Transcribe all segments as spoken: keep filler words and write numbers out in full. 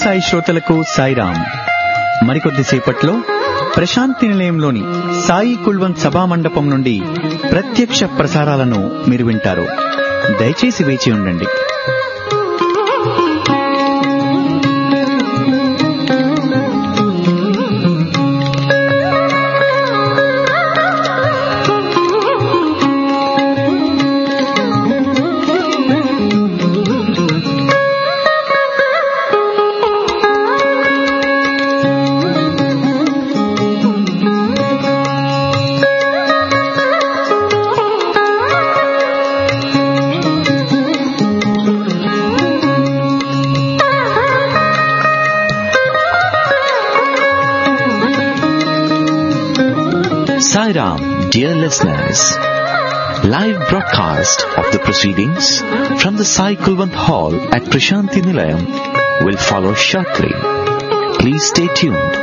సాయి శ్రోతలకు సాయిరాం. మరికొద్దిసేపట్లో ప్రశాంతి నిలయంలోని సాయి కుల్వంత్ సభా మండపం నుండి ప్రత్యక్ష ప్రసారాలను మీరు వింటారు. దయచేసి వేచి ఉండండి. Sairam, dear listeners, live broadcast of the proceedings from the Sai Kulwant Hall at Prashanti Nilayam will follow shortly. Please stay tuned.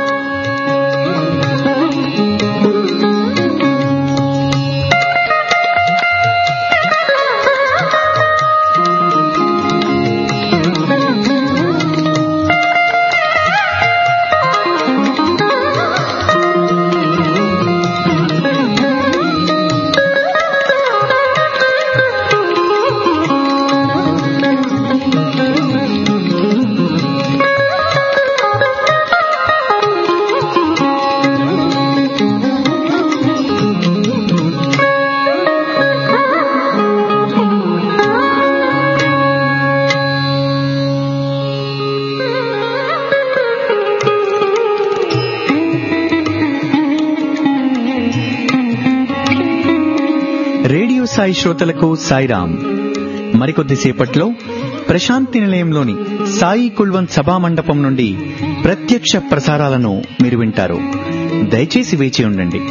Radio Sai శ్రోతలకు సాయిరాం. మరికొద్దిసేపట్లో ప్రశాంతి నిలయంలోని సాయి కుల్వంత్ సభా మండపం నుండి ప్రత్యక్ష ప్రసారాలను మీరు వింటారు. దయచేసి వేచి ఉండండి.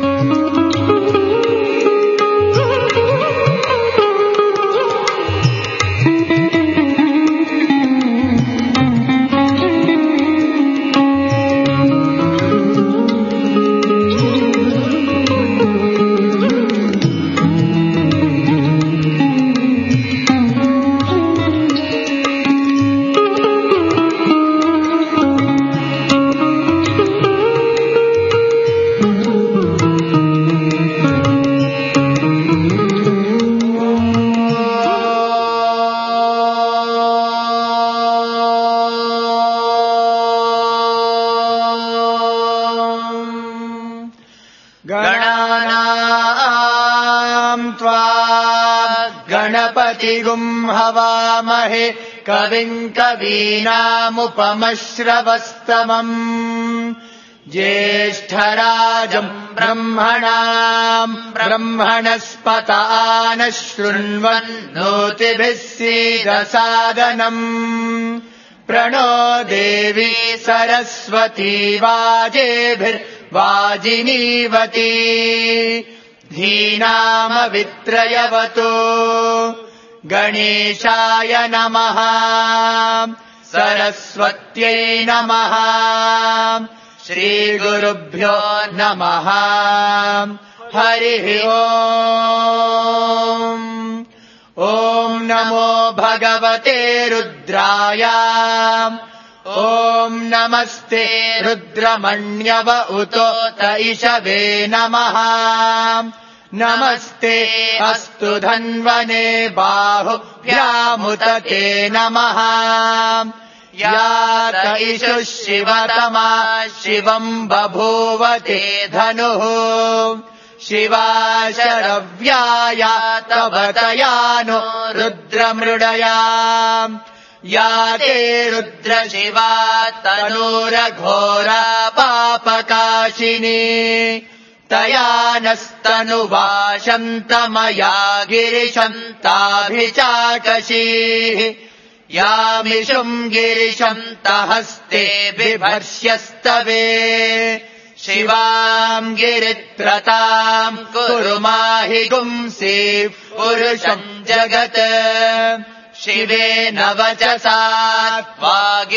गणपतिगुं हवामहे कविं कवीनामुपमश्रवस्तमम् ज्येष्ठराजं ब्रह्मणाम् ब्रह्मणस्पत आनः शृण्वन्नोतिभिः सीदसादनम् प्रणो देवी सरस्वती वाजेभिर्वाजिनीवती धीनामवित्रयवतो गणेशाय नमः सरस्वत्यै नमः श्रीगुरुभ्यो नमः हरिः ओम् ॐ नमो भगवते रुद्राय ॐ नमस्ते रुद्रमण्यव उतोत इषवे नमः नमस्ते अस्तु धन्वने बाहुभ्यामुदते नमः यात इषुः शिवतमा शिवम् बभूवते धनुः शिवा शरव्याया तव तयानो रुद्रमृडया या ते रुद्रशिवा तनूरघोरा पापकाशिनी तया नस्तनुवाशन्तमया गिरिशन्ताभिचाकशीः यामिषुम् गिरिशन्तहस्ते बिभर्ष्यस्तवे शिवाम् गिरित्रताम् कुरु माहि गुंसि पुरुषम् जगत् शिवेन वचसा त्वा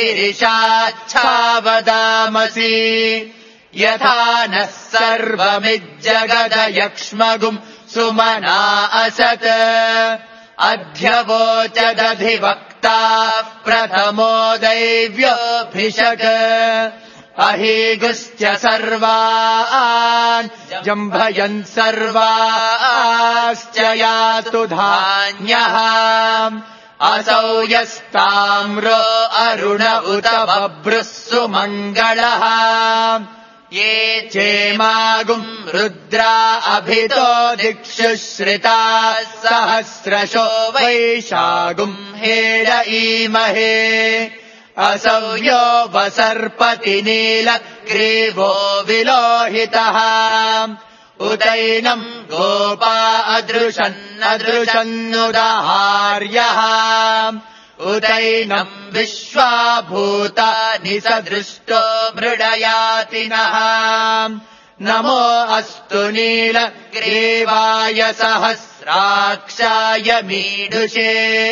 गिरिशाच्छावदामसि यथा नः सर्वमिज्जगदयक्ष्मगुम् सुमना असत् अध्यवोचदधिवक्ता प्रथमो दैव्योऽभिषक् अहीगुश्च सर्वान् जम्भयन् सर्वाश्च यातु धान्यः असौ यस्ताम्रो अरुण उत बभ्रुः सुमङ्गलः ये चेमागुम् रुद्रा अभितो दिक्षु श्रिताः सहस्रशो वैशागुम् हेड ईमहे असौ यो वसर्पति नीलग्रीवो विलोहितः उदैनम् गोपा अदृशन्नदृशन्नुदाहार्यः उदैनम् विश्वाभूतानि सदृष्टो मृडयातिनः नमो अस्तु नीलग्रीवाय सहस्राक्षाय मीडुषे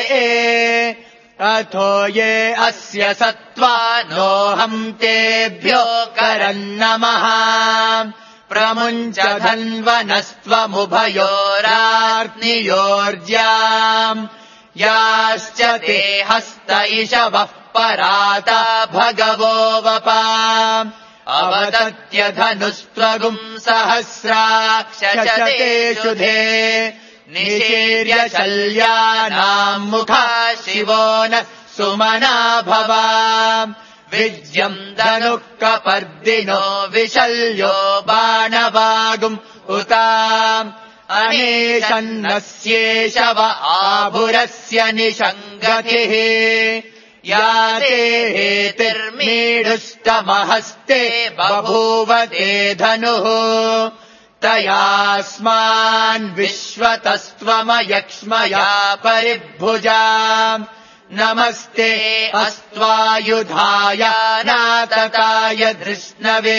अथो ये अस्य सत्त्वानोऽहम् तेभ्यो करन्नमः प्रमुञ्च धन्वनस्त्वमुभयोरार्नियोर्ज्याम् याश्च ते हस्त इषवः पराता भगवो वपा अवदत्य धनुस्त्वगुम् सहस्राक्षशतेषु धे निशीर्य शल्यानाम् मुखा शिवो न सुमना भवा विज्यम् धनुः कपर्दिनो विशल्यो बाणवागुम् उता अनेशन्नस्येषव आभुरस्य निषङ्गतिः या ते हेतिर्मीडुष्टमहस्ते बभूव ते धनुः तयास्मान् विश्वतस्त्वमयक्ष्मया परिभुजा नमस्ते अस्त्वायुधाय नातताय धृष्णवे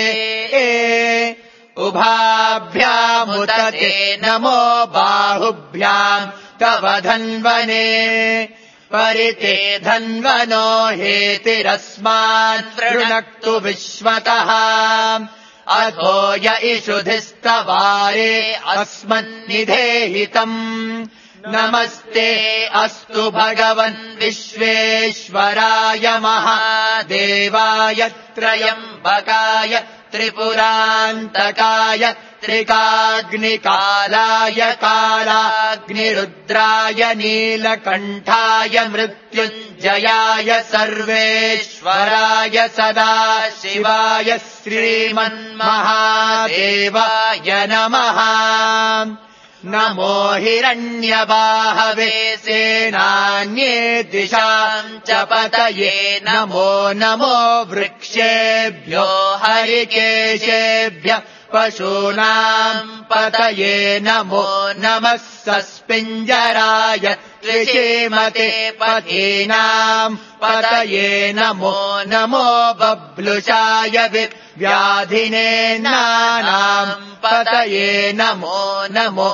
उभाभ्यामुत ते नमो बाहुभ्याम् तव धन्वने परिते धन्वनो हेतिरस्मान् वृणक्तु विश्वतः अथो य इषुधिस्तवारे अस्मन्निधेहितम् नमस्ते अस्तु भगवन् विश्वेश्वराय महादेवाय त्रयम्बकाय त्रिपुरान्तकाय त्रिकाग्निकालाय कालाग्निरुद्राय नीलकण्ठाय मृत्युञ्जयाय सर्वेश्वराय सदाशिवाय श्रीमन्महादेवाय नमः नमो हिरण्यबाहवे सेनान्ये दिशाम् च पतये नमो नमो वृक्षेभ्यो हरिकेशेभ्यः पशूनाम् पतये नमो नमः सस्पिञ्जराय त्रिशीमते पतीनाम् पतये नमो नमो बब्लुषाय व्याधिने नानाम् पतये नमो नमो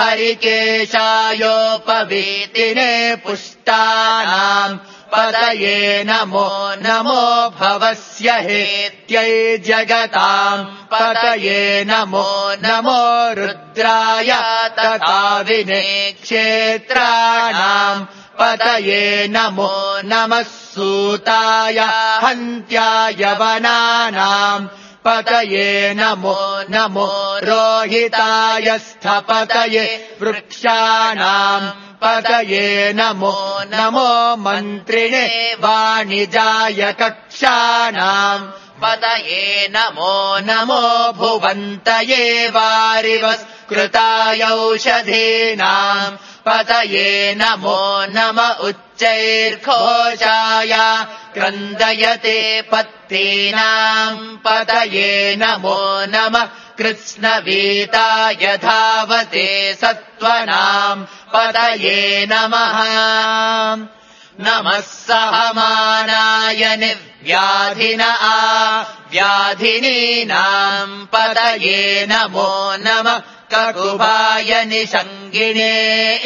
हरिकेशायोपवीतिने पुष्टानाम् पतये नमो नमो भवस्य हेत्यै जगताम् पतये नमो नमो रुद्राय तथा विने क्षेत्राणाम् पतये नमो नमः सूताय हन्त्याय वनानाम् पतये नमो नमो रोहिताय स्थपतये वृक्षाणाम् पतये नमो नमो मन्त्रिणे वाणिजाय कक्षाणाम् पतये नमो नमो भुवन्तये वारिवस्कृताय औषधीनाम् पतये नमो नम उच्चैर्घोषाय क्रन्दयते पत्तीनाम् पतये नमो नमः कृत्स्नवीताय धावते सत्त्वनाम् पतये नमः नमः सहमानाय निव्याधिन आ व्याधिनीनाम् पतये नमो नमः ककुभाय निषङ्गिणे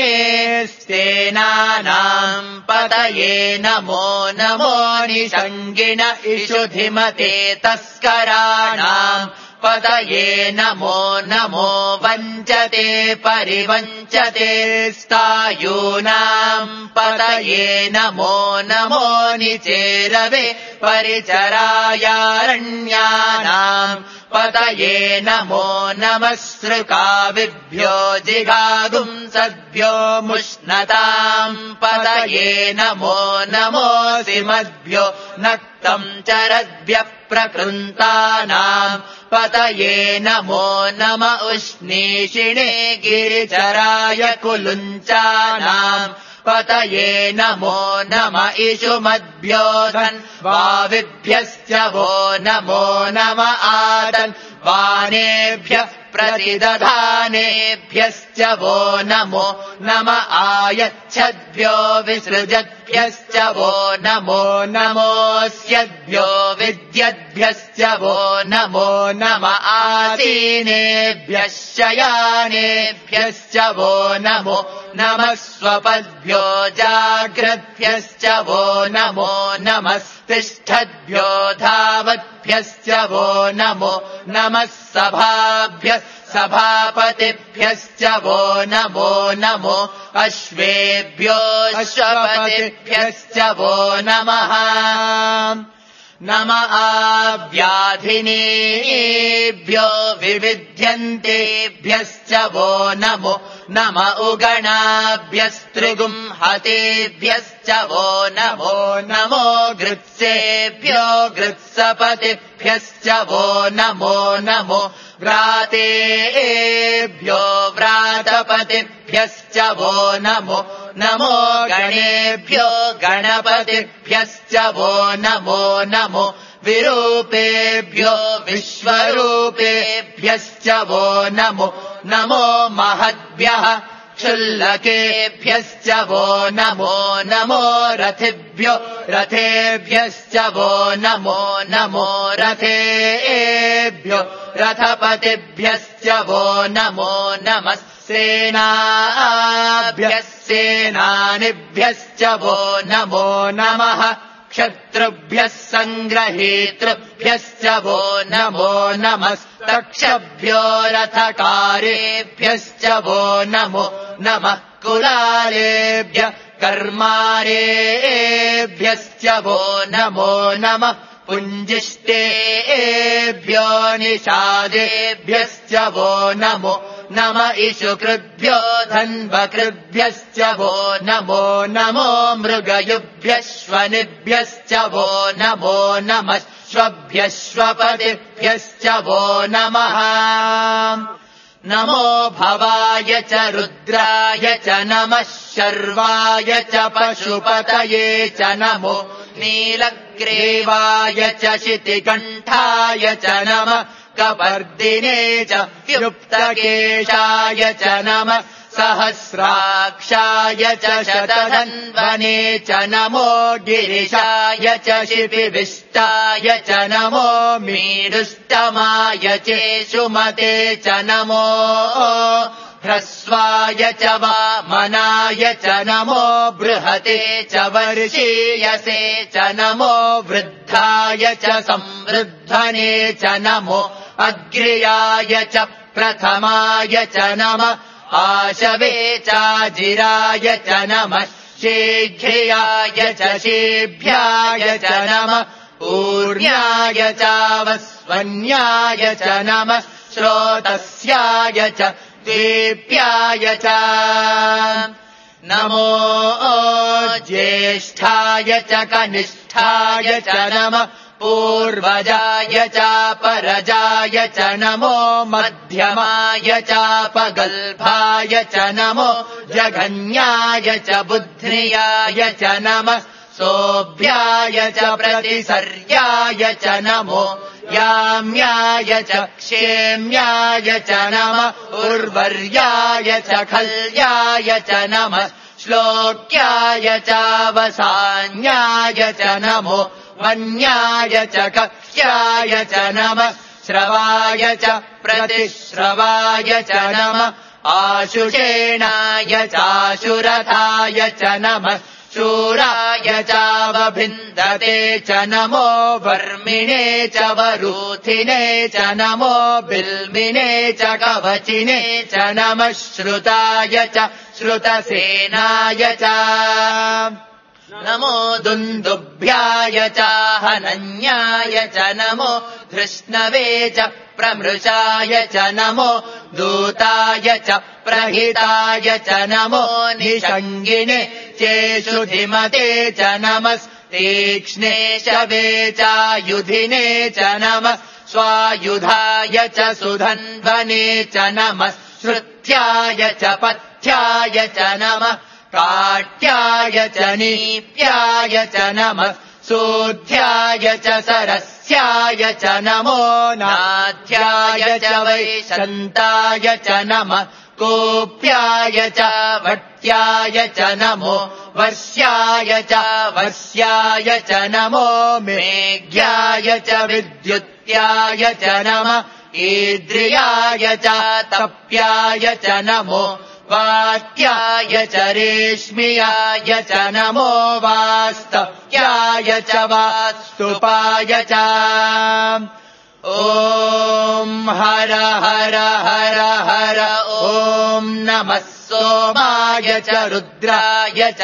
स्तेनानाम् पतये नमो नमो निषङ्गिण इषुधिमते तस्कराणाम् पतये नमो नमो वञ्चते परिवञ्चते स्थायूनाम् पतये नमो नमो निचेरवे परिचरायारण्यानाम् पतये नमो नमः सृकाविभ्यो जिगागुंसद्भ्यो मुष्णताम् पतये नमो नमोऽसिमद्भ्यो नक्तम् चरद्भ्यः प्रकृन्तानाम् पतये नमो नम उष्णीषिणे गिरिचराय कुलुञ्चानाम् पतये नमो नम इषुमद्भ्यो धन्वाविभ्यश्च वो नमो नम आदन् वानेभ्यः प्रतिदधानेभ्यश्च वो नमो नम आयच्छद्भ्यो विसृजद्भ्यश्च वो नमो नमोऽस्यद्भ्यो विद्यद्भ्यश्च वो नमो नम आसीनेभ्यः शयानेभ्यश्च वो नमो नमः स्वपद्भ्यो जाग्रद्भ्यश्च वो नमो नमस्तिष्ठद्भ्यो धावद्भ्यश्च वो नमो नमः सभाभ्यः सभापतिभ्यश्च वो नमो नमो अश्वेभ्यो अश्वपतिभ्यश्च वो नमः नम आव्याधिनेभ्यो विविध्यन्तेभ्यश्च वो नमो नम उगणाभ्यस्त्रिगुंहतेभ्यश्च वो नमो नमो गृत्सेभ्यो गृत्सपतिभ्यश्च वो नमो नमो व्रातेभ्यो व्रातपतिभ्यश्च वो नमो नमो गणेभ्यो गणपतिभ्यश्च वो नमो नमो विरूपेभ्यो विश्वरूपेभ्यश्च वो नमो नमो महद्भ्यः क्षुल्लकेभ्यश्च वो नमो नमो रथिभ्यो रथेभ्यश्च वो नमो नमो रथेभ्यो रथपतिभ्यश्च वो नमो नमः सेनाभ्यः सेनानिभ्यश्च वो नमो नमः क्षत्रुभ्यः सङ्ग्रहेतृभ्यश्च वो नमो नमस्तक्षभ्यो रथकारेभ्यश्च वो नमो नमः कुलालेभ्यः कर्मारेभ्यश्च वो नमो नमः पुञ्जिष्टेभ्यो निषादेभ्यश्च वो नमो नम इषुकृद्भ्यो धन्वकृद्भ्यश्च वो नमो नमो मृगयुभ्यश्वनिभ्यश्च वो नमो नमः श्वभ्यश्वपतिभ्यश्च वो नमः नमो भवाय च रुद्राय च नमः शर्वाय च पशुपतये च नमो नीलग्रीवाय च शितिकण्ठाय च नमः कपर्दिने च युक्तकेशाय च नमः सहस्राक्षाय च शतधन्वने च नमो गिरिशाय च शिपिविष्टाय च नमो मीडुष्टमाय चेषुमते च नमो ह्रस्वाय च वामनाय च नमो बृहते च वर्षीयसे च नमो वृद्धाय च संवृद्धने च नमो अग्र्याय च प्रथमाय च नमः आशवे चाजिराय च नमः शीघ्र्याय च शीभ्याय च नमः ऊर्ण्याय चावस्वन्याय च नमः श्रोतस्याय च दीप्याय च नमो ज्येष्ठाय च कनिष्ठाय च नमः पूर्वजाय चापरजाय च नमो मध्यमाय चापगल्भाय च नमो जघन्याय च बुद्ध्रियाय च नमः सोऽभ्याय च प्रतिसर्याय च नमो याम्याय च क्षेम्याय च नमः उर्वर्याय च खल्याय च नमः श्लोक्याय चावसान्याय च नमो वन्याय च कक्ष्याय च नमः श्रवाय च प्रतिश्रवाय च नमः आशुषेणाय चाशुरथाय च नमः शूराय चावभिन्दते च नमो वर्मिणे च वरूथिने च नमो बिल्मिने च कवचिने च नमः श्रुताय च श्रुतसेनाय च नमो दुन्दुभ्याय च हनन्याय च नमो धृष्णवे च प्रमृषाय च नमो दूताय च प्रहिताय च नमो निषङ्गिने चेषुधिमते च नमस्तीक्ष्णे शवे चायुधिने च नमः स्वायुधाय च सुधन्वने च नमः श्रुत्याय च पथ्याय च नमः काट्याय च नीप्याय च नमः सोऽध्याय च सरस्याय च नमो नाध्याय च वैशन्ताय च नमः कोप्याय च वट्याय च नमो वर्ष्याय च वस्याय च नमो मेघ्याय च विद्युत्याय च नमः ईद्रियाय च तप्याय च नमो वात्याय च रेश्मियाय च नमो वास्तव्याय च वास्तुपाय च ॐ हर हर हर हर ॐ नमः सोमाय च रुद्राय च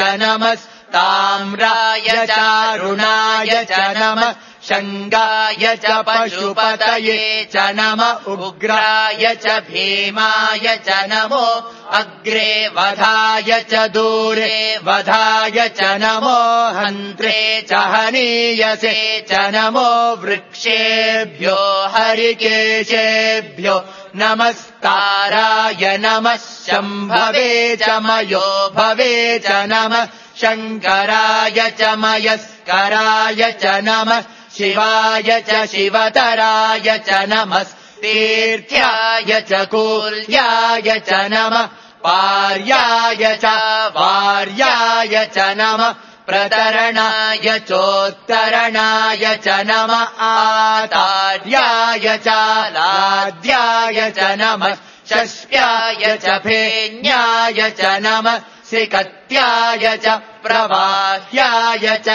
नमस्ताम्राय चारुणाय च नमः शङ्गाय च पशुपतये च नम उग्राय च भीमाय च नमो अग्रे वधाय च दूरे वधाय च नमो हन्त्रे च हनीयसे च नमो वृक्षेभ्यो हरिकेशेभ्यो नमस्ताराय नमः शम्भवे च मयो भवे च नमः शङ्कराय च मयस्कराय च नमः शिवाय च शिवतराय च नमस्तीर्थ्याय च कूल्याय च नमः पार्याय च वार्याय च नमः प्रतरणाय चोत्तरणाय च नमः आतार्याय च लाद्याय च नमः शस्याय च फेन्याय च नमः सिकत्याय च प्रवाह्याय च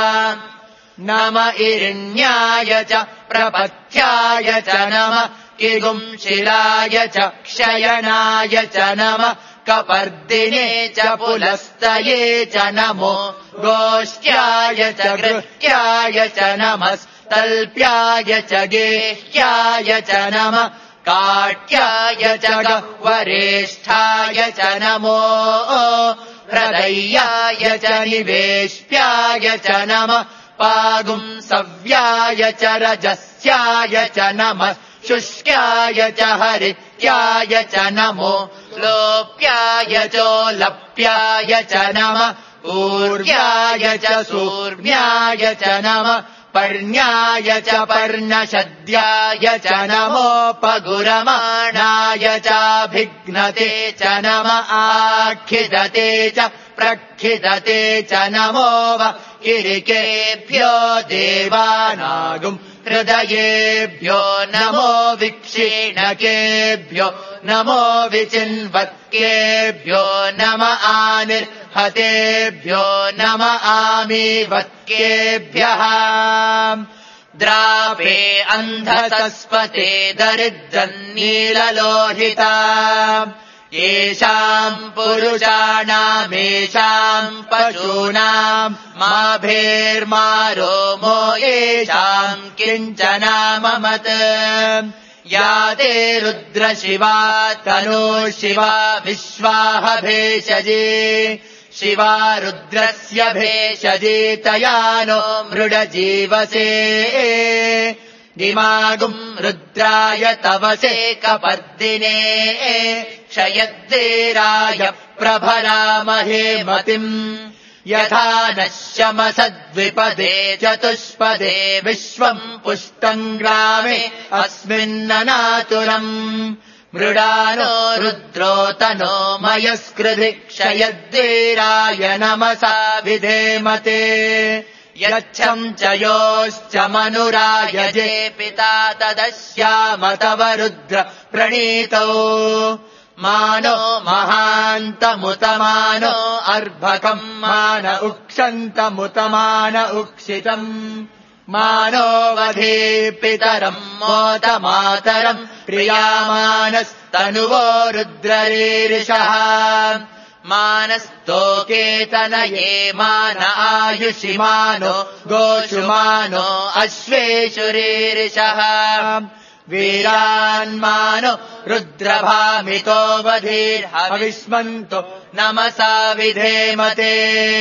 नम इरिण्याय च प्रपथ्याय च नमः किगुंशिलाय च क्षयणाय च नमः कपर्दिने च पुलस्तये च नमो गोष्ठ्याय च गृह्याय च नमस्तल्प्याय च गेह्याय च नमः काट्याय च गह्वरेष्ठाय च नमो हृदयाय च निवेश्याय च नमः पागुंसव्याय च रजस्याय च नमः शुष्क्याय च हरित्याय च नमो लोप्याय चोलप्याय च नमः ऊर्व्याय च सूर्व्याय च नमः पर्ण्याय च पर्णशद्याय च नमो पगुरमाणाय चाभिघ्नते च नमः आखिदते च प्रखिदते च नमो वा किरिकेभ्यो देवानागुम् हृदयेभ्यो नमो विक्षीणकेभ्यो नमो विचिन्वत्केभ्यो नम आनिर्हतेभ्यो नम आमीवत्केभ्यः द्रापे अन्धतस्पते दरिद्रन्नीललोहिता येषाम् पुरुषाणामेषाम् पशूनाम् माभेर्मारोमो येषाम् किञ्चनाममत् या ते रुद्रशिवा तनो शिवा विश्वाह भेषजे शिवा रुद्रस्य भेषजे तया नो मृडजीवसे दिमागुम् रुद्राय तवसे कपर्दिने क्षयद्देराय प्रभरामहे मतिम् यथा नः शमसद्विपदे चतुष्पदे विश्वम् पुष्टम् ग्रामे अस्मिन्ननातुरम् मृडानो रुद्रो तनो मयस्कृधि क्षयद्देराय नमसा विधेमते यच्छम् च योश्च मनुरायजे पिता तदस्याम तव रुद्र प्रणीतौ मानो महान्तमुतमानो अर्भकम् मान उक्षन्तमुतमान उक्षितम् मानो वधे पितरम् मोतमातरम् प्रियामानस्तनुवो रुद्ररीरिषः मानस्तोकेतनये मान आयुषि मानो गोषुमानो अश्वेषुरीरिषः वीरान्मानो रुद्रभामितो वधीर्हविष्मन्तो नमसा विधेमते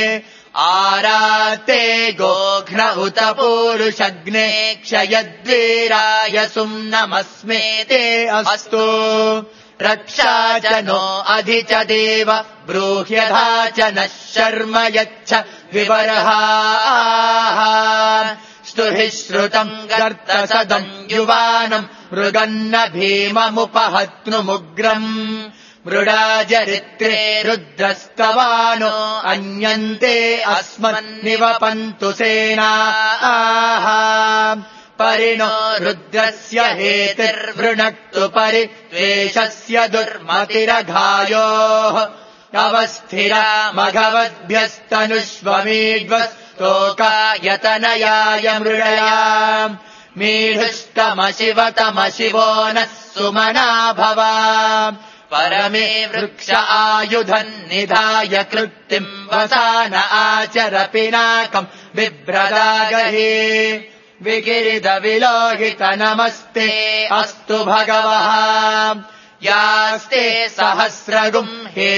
आराते गोघ्न उत पूरुषग्ने क्षयद्वीराय सुम्नमस्मे ते अस्तु रक्षा च नो अधि च देव ब्रूह्यधा च नः शर्म यच्छ विबर्हाः स्तुहि श्रुतम् गर्तसदम् युवानम् मृगन्न भीममुपहत्नुमुग्रम् मृडाजरित्रे रुद्रस्तवानो अन्यन्ते अस्मन्निवपन्तु सेनाः परिणो रुद्रस्य हेतिर्वृणक्तु परित्वेषस्य दुर्मतिरघायोः अवस्थिरा मघवद्भ्यस्तनुष्वमीड्वस्तोकायतनयाय मृडया मीढुष्टमशिवतमशिवो नः सुमना भव परमे वृक्ष आयुधन्निधाय कृत्तिम् वसान आचर पिनाकम् बिभ्रदागहे विकिरिदविलोहित नमस्ते अस्तु भगवः यास्ते सहस्रगुम्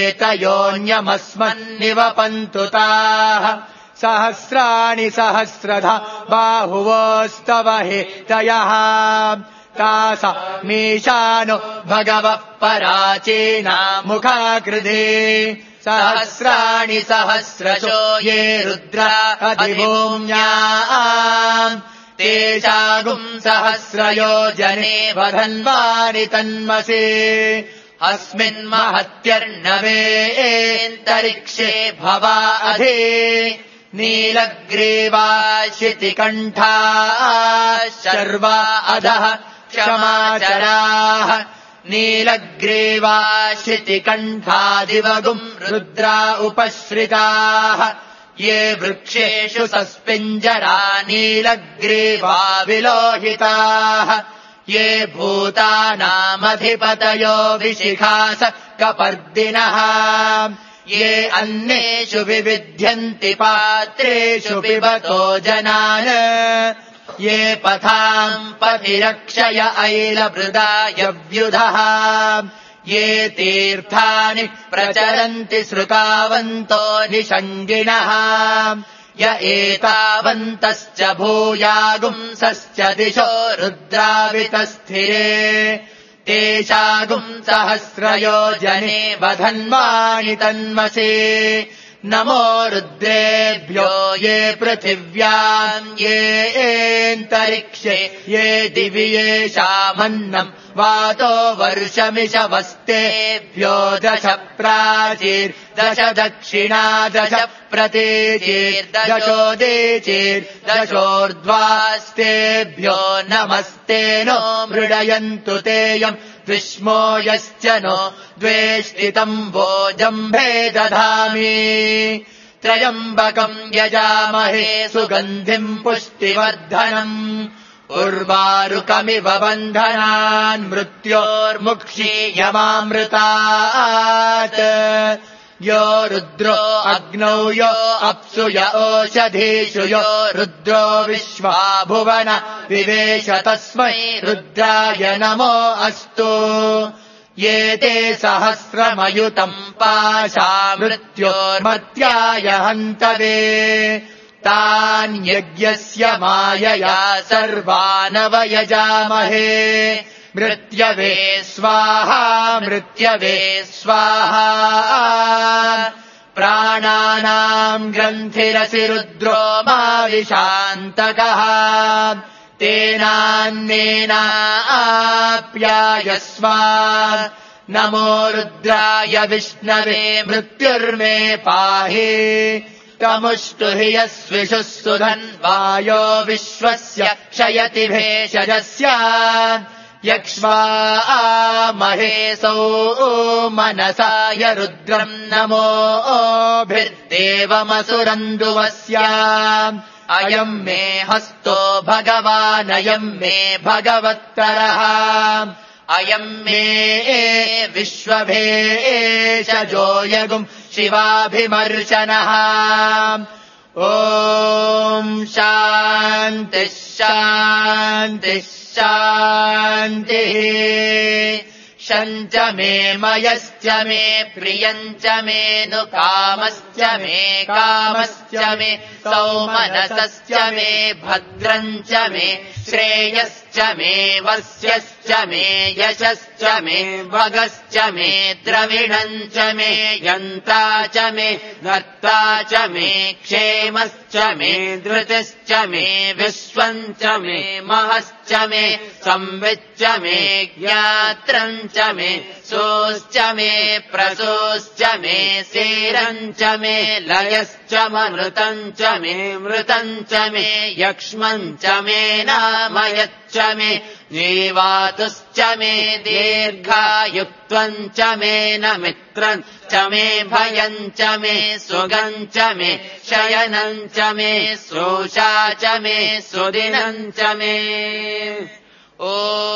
हेतयोऽन्यमस्मन्निवपन्तु ताः सहस्राणि सहस्रधा बाहुवोस्तव हेतयः तास मीशानो भगवः पराचीना मुखाकृधे सहस्राणि सहस्रशो ये रुद्रा अधिभूम्या तेषागुम् सहस्रयोजने वधन्वानि तन्मसे अस्मिन्महत्यर्णवेन्तरिक्षे भवा अधि नीलग्रीवा शितिकण्ठा शर्वा अधः क्षमाचराः नीलग्रीवा शितिकण्ठादिवगुम् रुद्रा उपश्रिताः ये वृक्षेषु सस्पिञ्जरा नीलग्रीवा विलोहिताः ये भूतानामधिपतयो विशिखास कपर्दिनः ये अन्येषु विविध्यन्ति पात्रेषु पिबतो जनान् ये पथाम् पथिरक्षय ऐलभृदायव्युधः ये तीर्थानि प्रचरन्ति श्रुतावन्तो निषङ्गिणः य एतावन्तश्च भूयागुंसश्च दिशो रुद्रावितस्थिरे तेषागुम् सहस्रयोजने वधन्वानि तन्मसे नमो रुद्रेभ्यो ये पृथिव्याम् ये एन्तरिक्षे ये दिवि येषामन्नम् वातो वर्षमिषवस्तेभ्यो दश प्राचीर्दश दक्षिणा दश प्रतीचीर्दशोदीचीर्दशोर्ध्वास्तेभ्यो नमस्ते नो मृडयन्तु तेयम् विष्मो यश्च नो द्वेष्टितम् भोजम्भे दधामि त्रयम्बकम् यजामहे सुगन्धिम् पुष्टिवर्धनम् उर्वारुकमिव बन्धनान् मृत्योर्मुक्षीयमामृतात् यो रुद्रो अग्नौ यो अप्सु य ओषधीषु यो रुद्रो विश्वा भुवन विवेश तस्मै रुद्राय नमो अस्तु ये ते सहस्रमयुतम् पाशा मृत्योर्मर्त्याय हन्तवे तान्यज्ञस्य मायया सर्वानवयजामहे मृत्यवे स्वाहा मृत्यवे स्वाहा प्राणानाम् ग्रन्थिरसि रुद्रो माविशान्तकः तेनान्नेनाप्यायस्व नमो रुद्राय विष्णवे मृत्युर्मे पाहि तमुष्टुहि यस्विषुः सुधन्वायो विश्वस्य क्षयति भेषजस्य यक्ष्वामहेसौ मनसाय रुद्रम् नमोभिर्देवमसुरन्दुवस्य अयम् मे हस्तो भगवानयम् मे भगवत्तरः अयम् मे विश्वभेषजो यगुम् शिवाभिमर्शनः ॐ शान्तिः शान्तिः शान्तिः शञ्च मे मयश्च मे प्रियञ्च मे नु कामश्च मे कामश्च मे सौमनसश्च मे भद्रञ्च मे श्रेयश्च मे वस्यश्च मे यशश्च मे भगश्च मे द्रविणञ्च मे यन्ता च मे धर्ता च मे क्षेमश्च मे धृतिश्च मे विश्वञ्च मे महश्च मे संविच्च मे ज्ञात्रञ्च मे सोश्च मे प्रसोश्च मे सेरञ्च मे लयश्च मृतञ्च मे मृतञ्च मे यक्ष्मञ्च मे नामयच्च मे जीवातुश्च मे दीर्घायुक्त्वञ्च मे न मित्रञ्च मे भयञ्च मे सुगञ्च मे शयनञ्च मे सोषा च मे सुदिनञ्च मे ॐ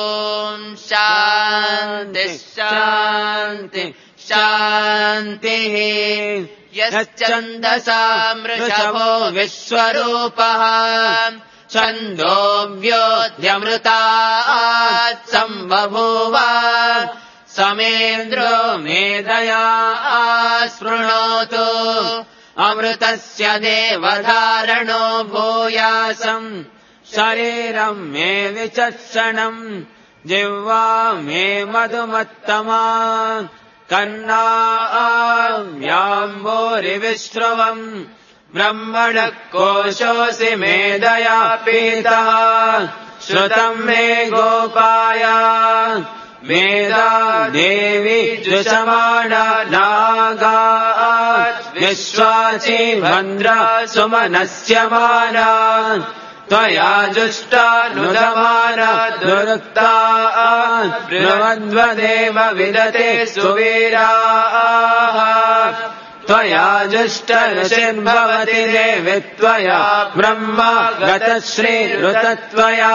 शान्तिः शान्तिः शान्तिः यश्चन्दसा मृषभो विश्वरूपः छन्दोऽव्योऽध्यमृतात् सम्बभूव समेन्द्रो मेधया स्पृणोतु अमृतस्य देवधारणो भूयासम् शरीरम् मे विचक्षणम् जिह्वा मे मधुमत्तमा कर्णाम्याम्भोरिविश्रुवम् ब्रह्मणः कोशोऽसि मेधया पीतः श्रुतम् मे गोपाय मेधा देवी जुषमाणा नागा विश्वाची भद्रा सुमनस्यमाना त्वया जुष्टानुदमाना दुरुक्ता ब्रुवद्वदेव विदते सुवीराः त्वया जुष्टऋषिर्भवति देवि त्वया ब्रह्मा गतश्रीरुतत्वया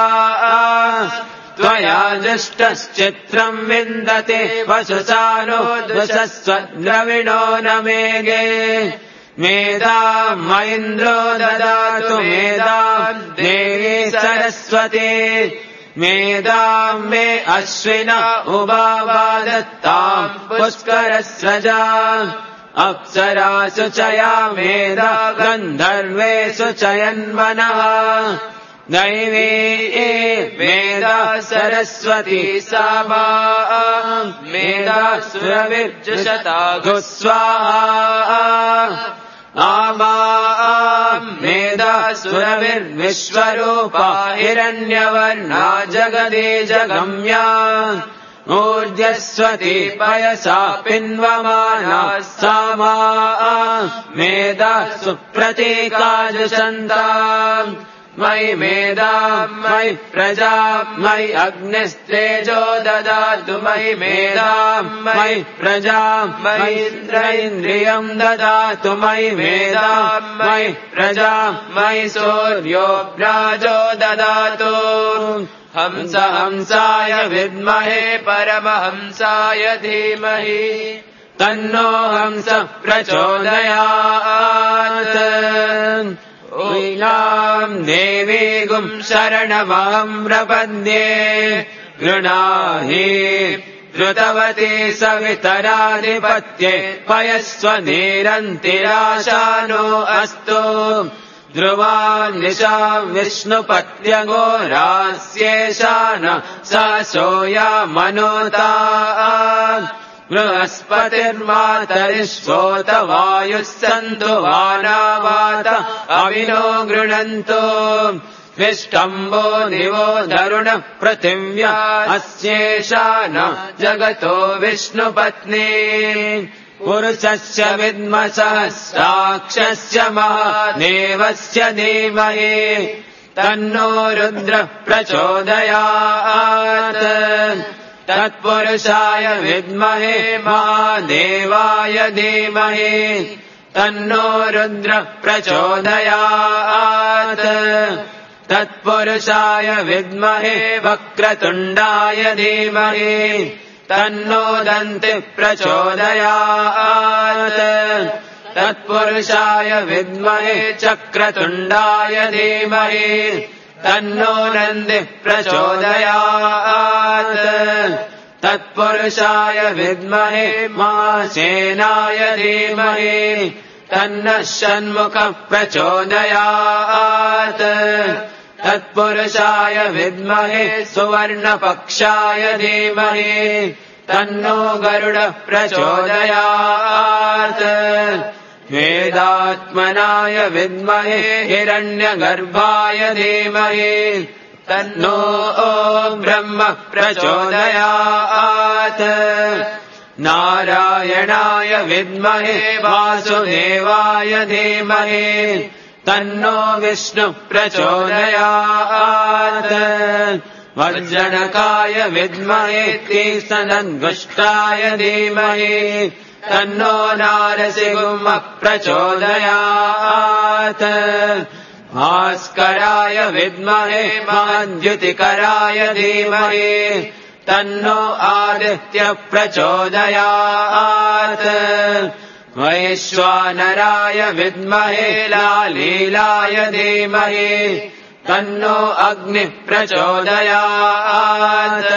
त्वया जुष्टश्चित्रम् विन्दते वसुसानो दृशस्व द्रविणो न मेघे मेधाम् मयिन्द्रो ददातु मेधाम् देवी सरस्वती मेधाम् मे अश्विना उभावादत्ताम् पुष्करस्रजा अप्सरासु चया मेधा गन्धर्वेषु चयन्वनः दैवी मेधा सरस्वती सामा मेधा सुरविर्जुषता घुस्वाहा आमा मेधा सुरविर्विश्वरूपा हिरण्यवर्णा जगदीजगम्या ऊर्ध्यस्वती पयसा पिन्वमाना सामा मेधा सुप्रतीकाजुषन्ता मयि मेधा मयि प्रजा मयि अग्निस्तेजो ददातु मयि मेधा मयि प्रजा मयि इन्द्रियम् ददातु मयि मेधा मयि प्रजा मयि सूर्योऽभ्राजो ददातु हंस हंसाय विद्महे परमहंसाय धीमहि तन्नो हंस प्रचोदयात् ईनाम् देवी गुम् शरणमहम् प्रपद्ये गृणाहि द्रुतवती सवितराधिपत्ये पयस्वनीरन्तिराशानो अस्तु ध्रुवा निशा विष्णुपत्यघोरास्येषा न सा सोया मनोता बृहस्पतिर्मातरिश्वोत वायुः सन्तु वानावात अविनो गृणन्तु विष्टम्बो दिवो धरुणः पृथिव्या अस्येषा न जगतो विष्णुपत्नी पुरुषस्य विद्मसः साक्षस्य महादेवस्य धीमहि तन्नो रुद्रः प्रचोदयात् तत्पुरुषाय विद्महे महादेवाय धीमहि तन्नो रुद्रः प्रचोदयात् तत्पुरुषाय विद्महे वक्रतुण्डाय धीमहि तन्नो दन्तिः प्रचोदयात् तत्पुरुषाय विद्महे चक्रतुण्डाय धीमहि तन्नो नन्दिः प्रचोदयात् तत्पुरुषाय विद्महे महासेनाय धीमहि तन्नः षण्मुखः प्रचोदयात् तत्पुरुषाय विद्महे सुवर्णपक्षाय धीमहि तन्नो गरुडः प्रचोदयात् वेदात्मनाय विद्महे हिरण्यगर्भाय धीमहि तन्नो ब्रह्म प्रचोदयात् नारायणाय विद्महे वासुदेवाय धीमहि तन्नो विष्णुः प्रचोदयात् वर्जनकाय विद्महे तीक्ष्णनङ्गुष्टाय धीमहि तन्नो नारसिंहः प्रचोदयात् भास्कराय विद्महे महाद्युतिकराय धीमहि तन्नो आदित्यः प्रचोदयात् वैश्वानराय विद्महे लालीलाय धीमहि तन्नो अग्निः प्रचोदयात्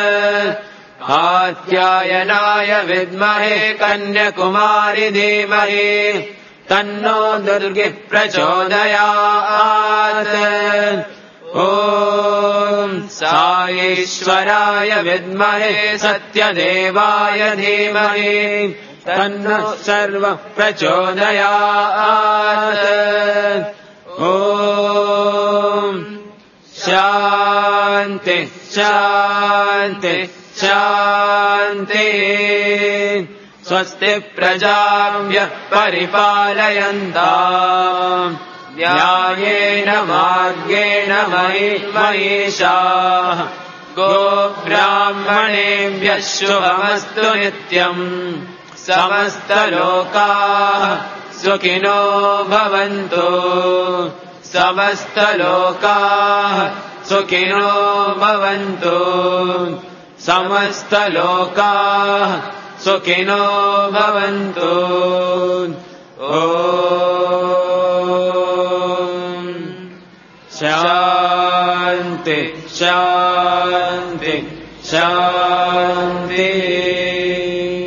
कात्यायनाय विद्महे कन्याकुमारी धीमहि तन्नो दुर्गिः प्रचोदयात् ॐ साईश्वराय विद्महे सत्यदेवाय धीमहि तन्नः सर्वः प्रचोदयात् ॐ शान्ति शान्ति शान्तिः स्वस्ति प्रजाभ्यः परिपालयन्ताम् न्यायेन मार्गेण महिषाः गोब्राह्मणेभ्यः शुभमस्तु नित्यम् समस्तलोकाः सुखिनो भवन्तु समस्तलोकाः सुखिनो भवन्तु समस्तलोकाः सुखिनो भवन्तु ॐ शान्ति शान्ति शान्तिः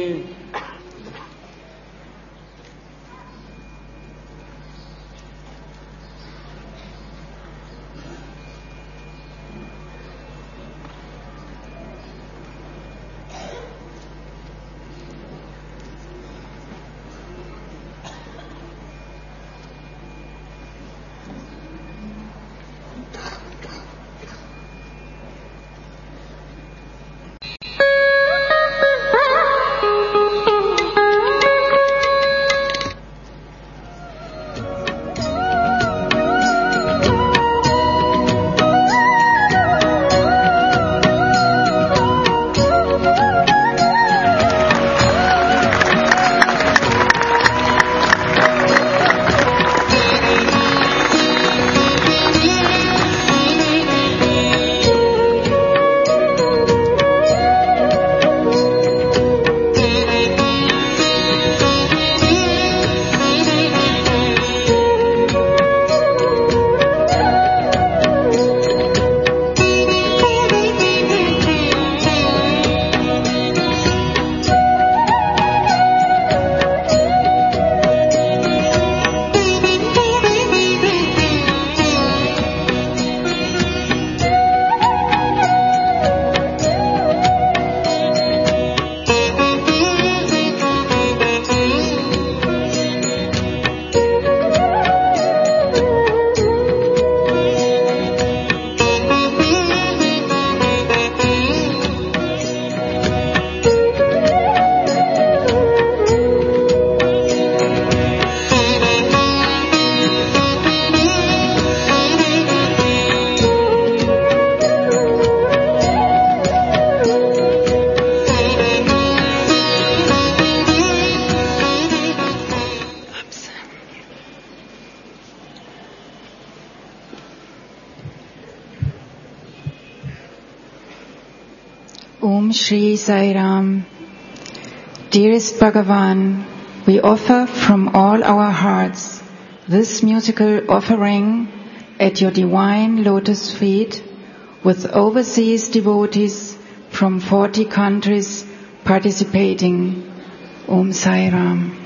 Shri Sai Ram. Dearest Bhagavan, we offer from all our hearts this musical offering at your divine lotus feet with overseas devotees from forty countries participating. Om Sai Ram.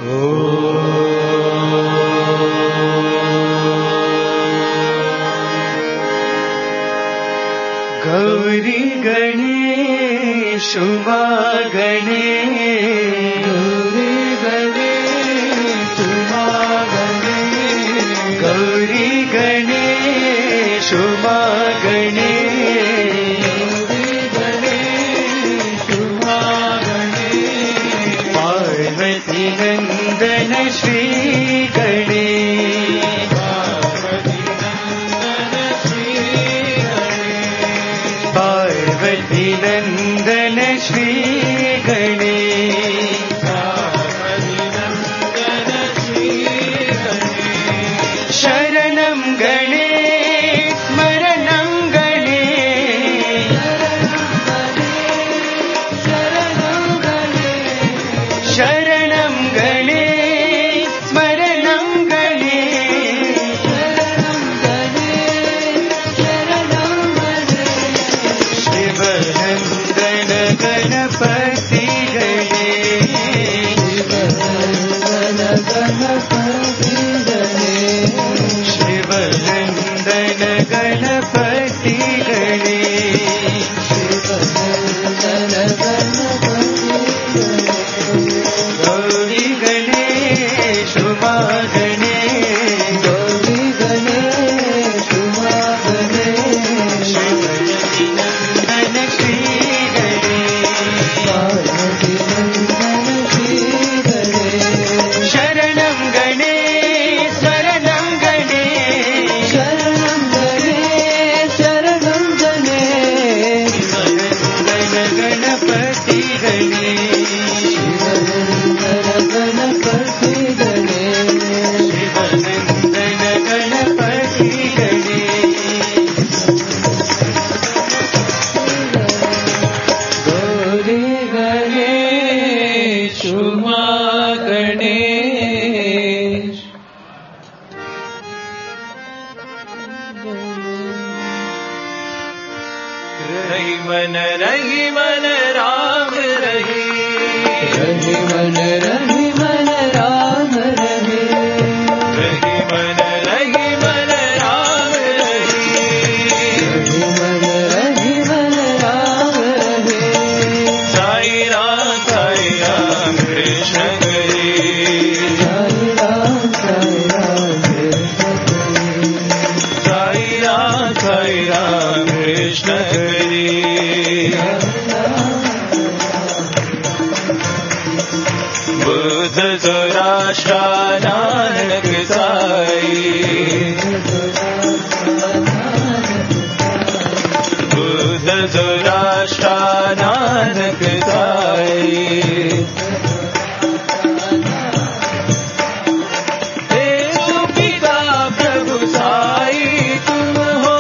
Gauri Ganesh Uma Ganesh Gauri Ganesh Uma Ganesh Gauri Ganesh Uma Ganesh Gauri Ganesh Uma Ganesh Parvati नंदन श्री गणेश पार्वती नंदन श्री गणेश शरणं गणेश स्मरणं गणेश शरणं गणेश स्मरणं गणेश शिवनंदन गणपति गणेश शिवनंदन गणपति गणेश गौरी गणेश उमा गणेश गौरी गणेश उमा गणेश शिवजी नंदन श्री गणेश पार्वती नंदन श्री गणेश शरणं गणेश शरणं गणेश शरणं गणेश शरणं गणेश शिवनंदन गणपति गणेश शिवनंदन गणपति गणेश शिवनंदन गणपति गणेश गौरी गणेश उमा गणेश रही मन रही मन राम रही रही मन रही मन राम रही रही मन रही मन राम रही रही मन रही मन राम रही साई राम साई राम कृष्ण हरि साई राम साई राम कृष्ण हरि साई राम साई राम कृष्ण हरि बुद्ध सुराष्ट्र नानक साई बुद्ध सुराष्ट्र नानक साई देव पिता प्रभु साई तुम हो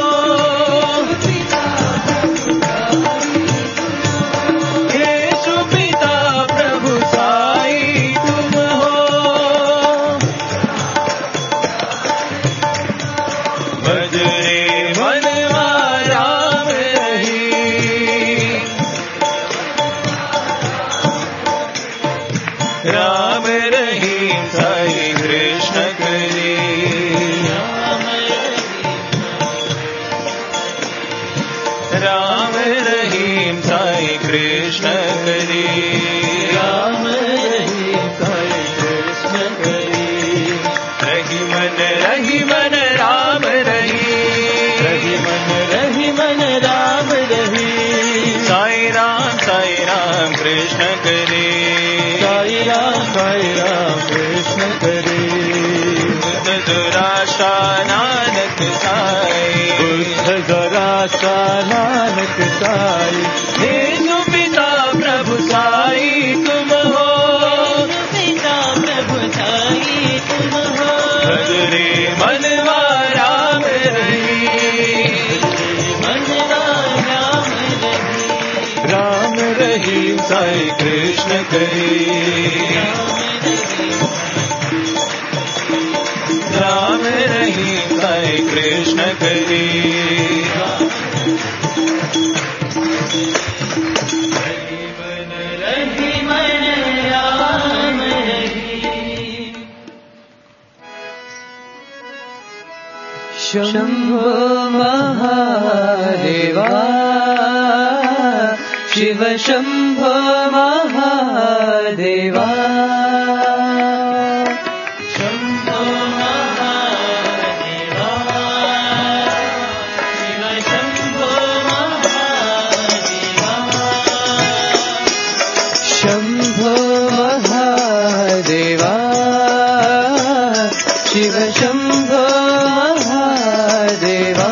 येशु पिता प्रभु साई तुम हो भजरे मनवा राम रही राम रही साई कृष्ण करी राम रहीम साई कृष्ण करी राम रहीम साई कृष्ण करी रही मन रही मन राम रही रही मन रही मन राम रही साई राम साई राम कृष्ण करी साई राम साई राम कृष्ण करी बुद्ध सुराष्ट्र नानक साई बुद्ध सुराष्ट्र नानक साई येशु पिता प्रभु साई तुम हो पिता प्रभु साई तुम हो भजरे मनवा राम रही मनवा राम रही राम रही साई कृष्ण करी राम रही साई कृष्ण करी रही मन रही मन राम रही शम्भो महादेवा शिव शम्भो महादेवा शम्भो महादेवा शिव शम्भो महादेवा शम्भो महादेवा शिव शम्भो महादेवा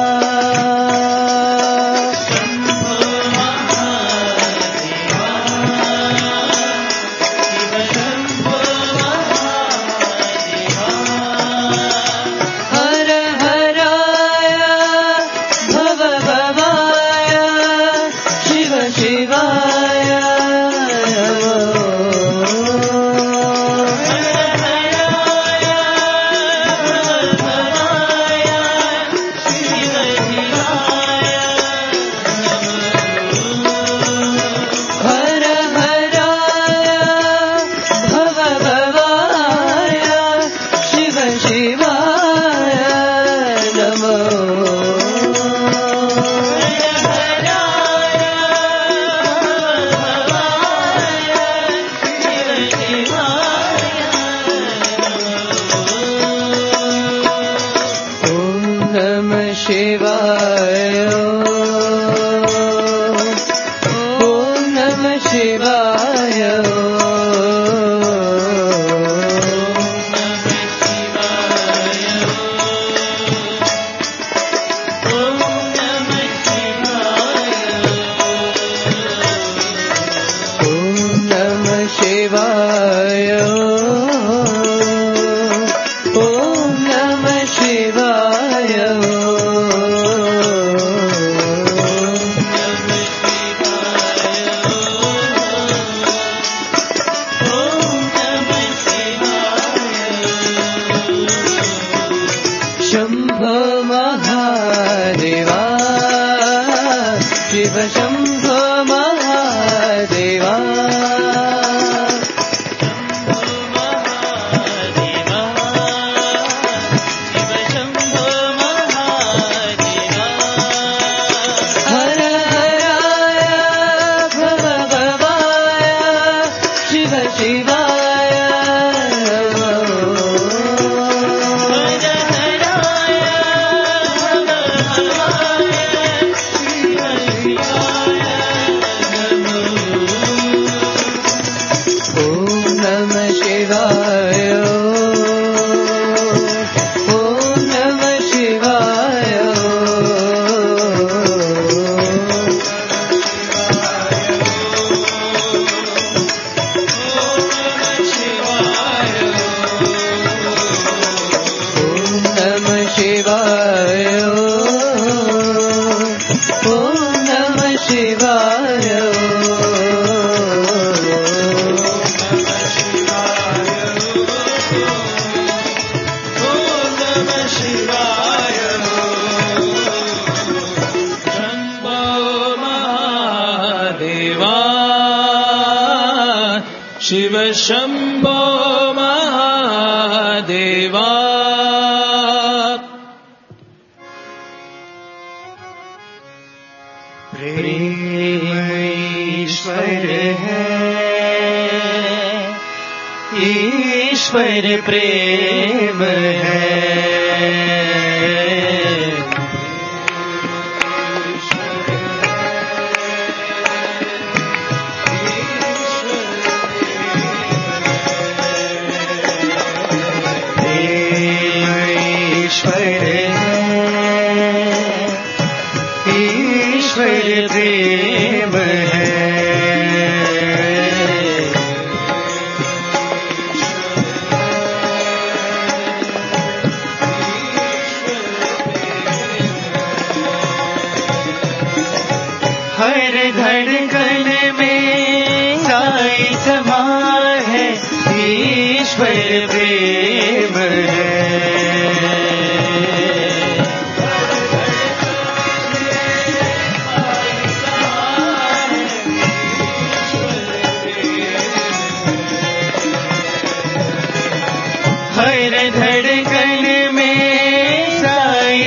शिव शम्भो महादेवा प्रेम ईश्वर है ईश्वर प्रेम है प्रेम है हर धड़कन में साई समा है ईश्वर प्रेम है हर धड़कन में साई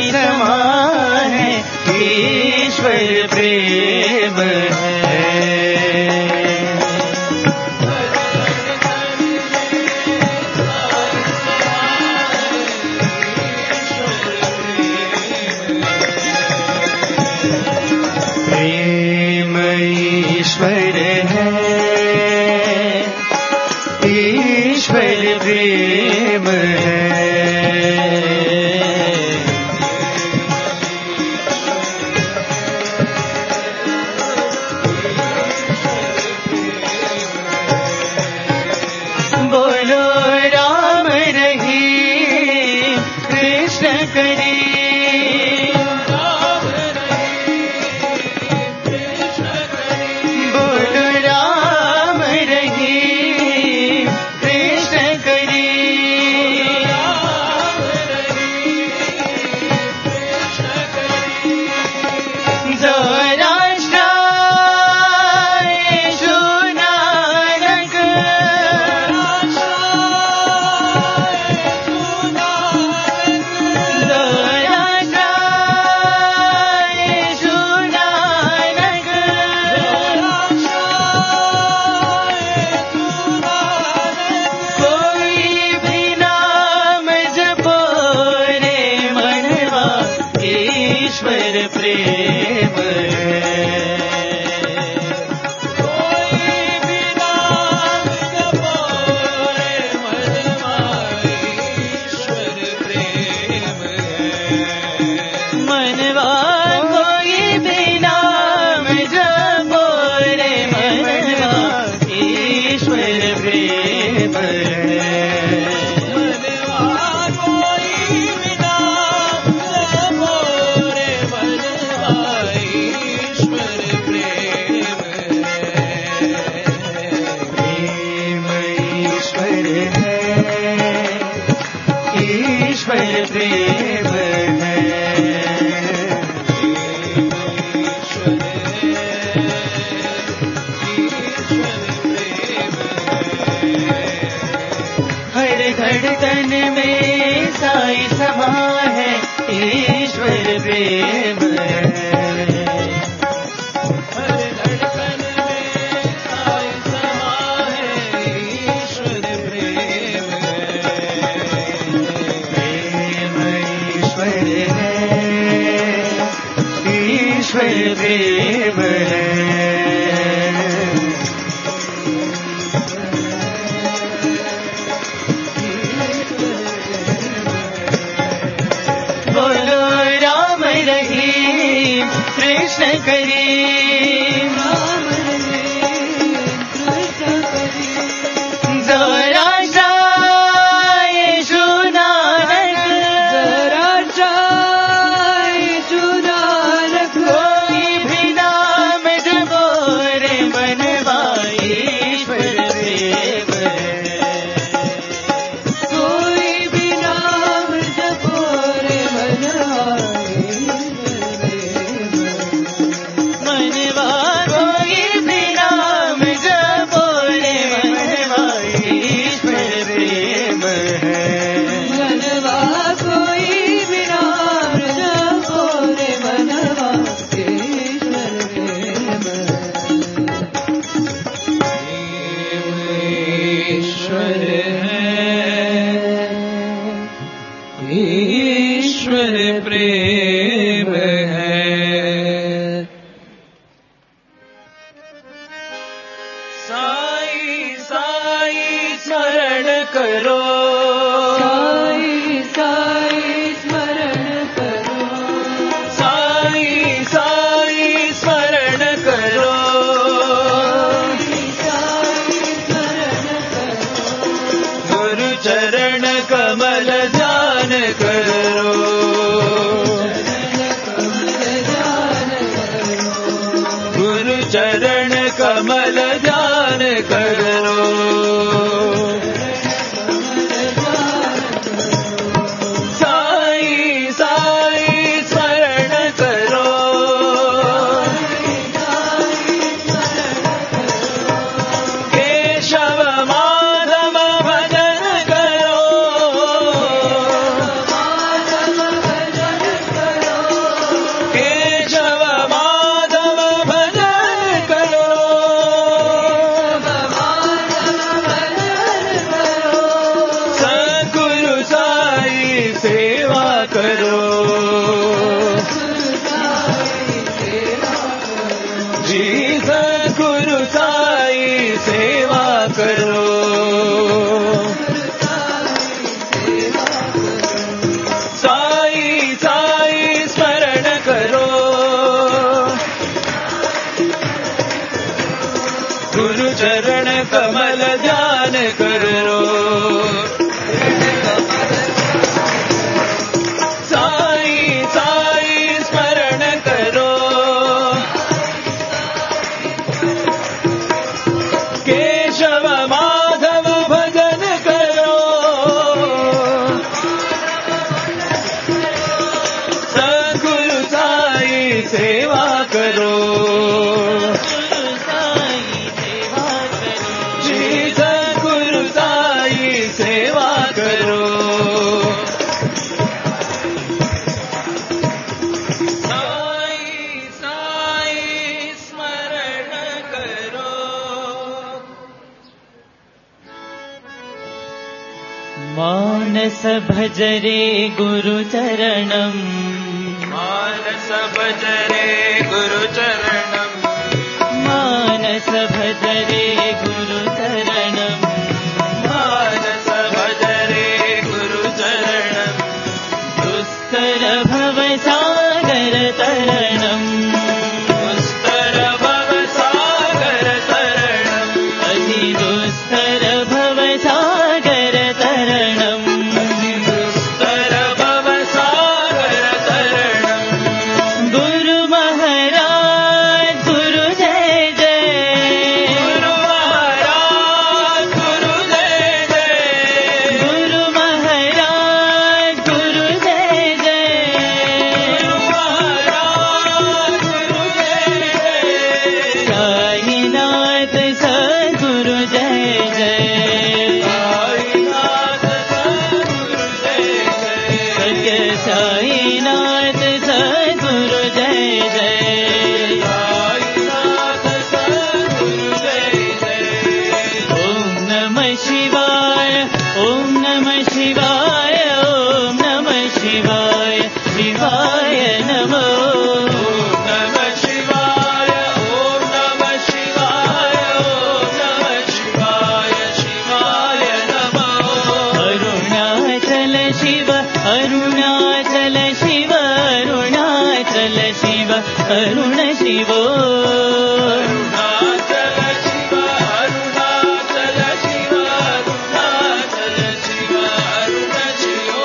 प्रेम है। बोलो राम रहीम कृष्ण करीम, बोलो राम रहीम कृष्ण करीम, धड़कन में साई समा है ईश्वर प्रेम है। हर धड़कन में साई समा है ईश्वर प्रेम है। प्रेम ईश्वर है, ईश्वर प्रेम है। कृष्ण करीम, जरा जाए सुनारक, जरा जाए सुनारक, कोई भी नाम जपो रे मनवा ईश्वर प्रेम है। कोई भी नाम जपो रे मनवा प्रेम है। साई साई स्मरण करो, साई साई स्मरण करो, साई साई स्मरण करो, साई स्मरण करो, गुरु चरण कमल ध्यान करो, चरण कमल ध्यान करो। साई साई स्मरण करो, केशव माधव भजन करो, केशव माधव भजन करो, सद्गुरु साई सेवा करो, जी सद्गुरु साई सेवा करो, मानस भजरे गुरुचरणम् मानस भजरे गुरुचरणम् मानस भजरे गुरुचरणम् मानस भजरे गुरुचरणम् दुस्तर भवसागर तरणम् दुस्तर भवसागर तरणम् अति दुस्तर भवसागर तरणम् दुस्तर भवसागर तरणम् गुरु महाराज गुरु जय जय गुरु महाराज गुरु जय जय गुरु महाराज गुरु जय जय गुरु महाराज गुरु जय जय साईनाथ सद्गुरु जय जय साईनाथ सद्गुरु जय जय सत्य साईनाथ सद्गुरु जय जय साईनाथ सद्गुरु जय जय ओम नमः शिवाय ओम नमः शिवाय ओम नमः शिवाय शिवाय नमो ओम नमः शिवाय ओम नमः शिवाय ओम नमः शिवाय शिवाय नमः अरुणाचल शिव अरुणाचल शिव अरुणाचल शिव अरुण शिवो अरुणाचल शिव अरुणाचल शिव अरुणाचल शिव अरुण शिवो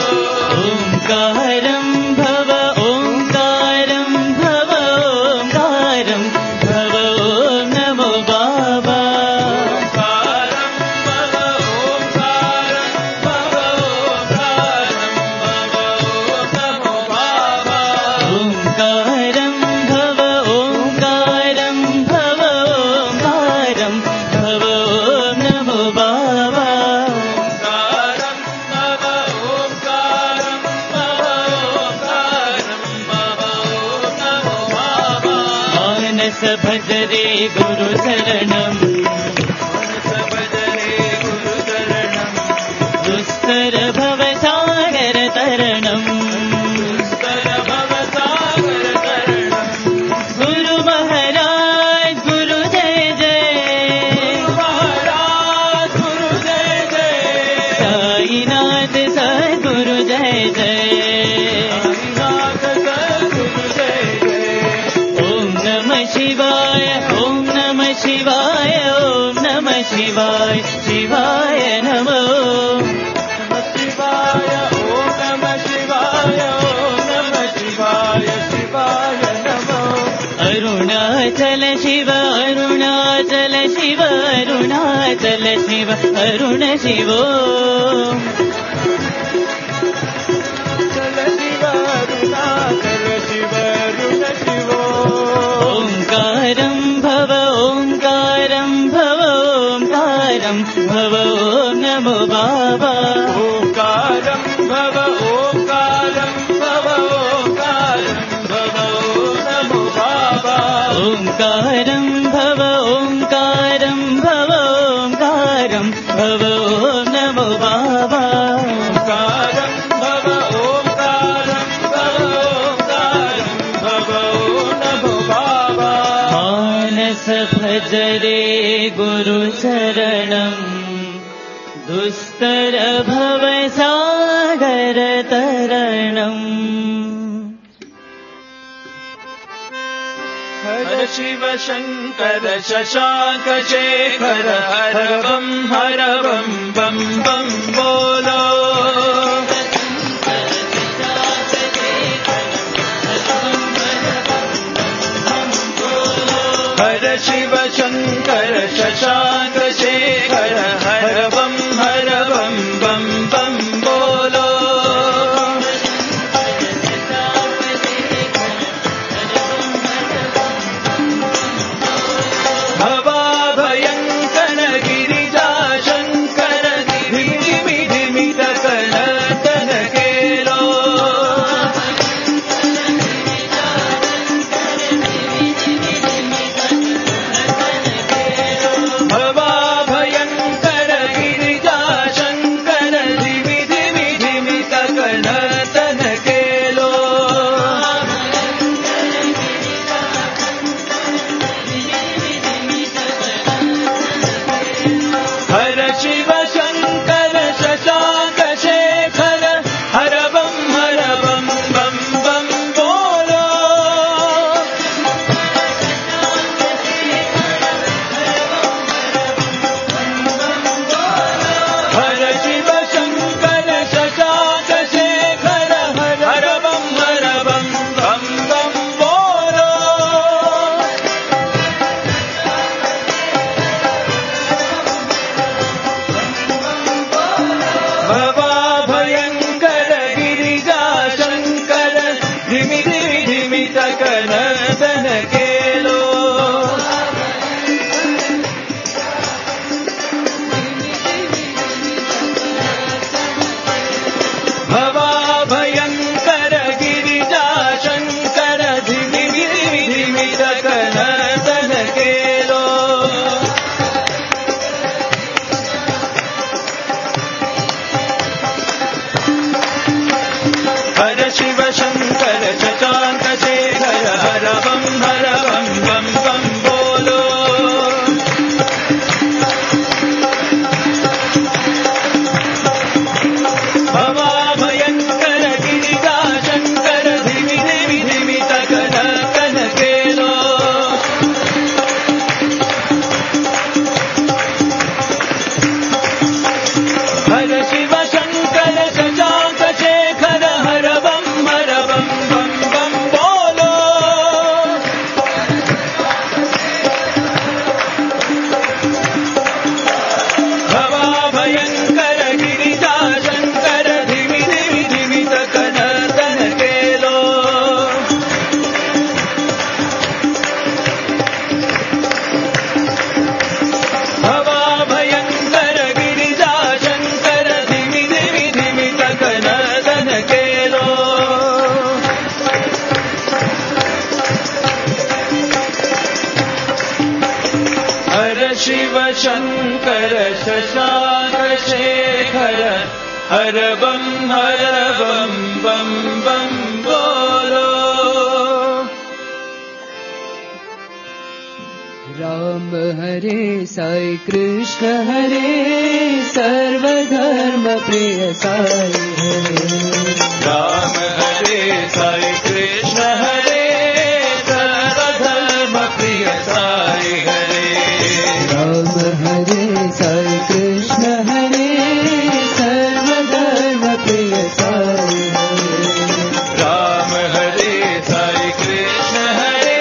ओंकारं भव ओंकारं भव ओंकारं भव ओम नमो बाबा ओंकारं भव ओंकारं भव ओंकारं भव ओम नमो बाबा ओंकारं भव ओंकारं भव ओंकारं भव ओम नमो बाबा ओंकारं भव ओंकारं भव ओंकारं भव ओम नमो बाबा मानस भजरे गुरु शरणम् मानस भजरे गुरु चरणम् दुस्तर भवसागर तरणम् दुस्तर भवसागर तरणम् गुरु महाराज गुरु जय जय गुरु महाराज गुरु जय जय साईनाथ सद्गुरु जय जय साईनाथ सद्गुरु जय जय ओम नमः शिवाय ओम नमः शिवाय ओम नमः शिवाय शिवाय नमो नमः शिवाय ओम नमः शिवाय ओम नमः शिवाय शिवाय नमो अरुणाचल शिव अरुणाचल शिव अरुणाचल शिव अरुण शिवो चल शिव अरुणाचल शिव अरुण शिवो ओंकारं भव ओंकारं भव ओंकारं भव ओम नमो बाबा ओंकारं भव ओंकारं भव ओंकारं भव ओम नमो बाबा ओंकारं भव ओंकारं भव ओंकारं भव ओम नमो बाबा ओंकारं भव ओंकारं भव ओंकारं भव ओम नमो बाबा मानस भजरे गुरु शरणम् दुस्तर भवसागर तरणम् हर शिव शङ्कर शशाङ्क शेखर हर बं हर बं बं बं बोलो हर शिव शङ्कर शशाङ्क शेखर हर बं हर बं बं बं बोलो भवा भयङ्कर गिरिजा शङ्कर धिमि धिमि तकल तन केलो शिव शङ्कर शशाङ्क शेखर हर बम हर बम बम बम बोलो। राम हरे साई कृष्ण हरे सर्वधर्म प्रिय साई हरे। राम हरे साई कृष्ण हरे सर्वधर्म प्रिय साई हरे। राम हरे साई कृष्ण हरे सर्वधर्म प्रिय साई हरे। राम हरे साई कृष्ण हरे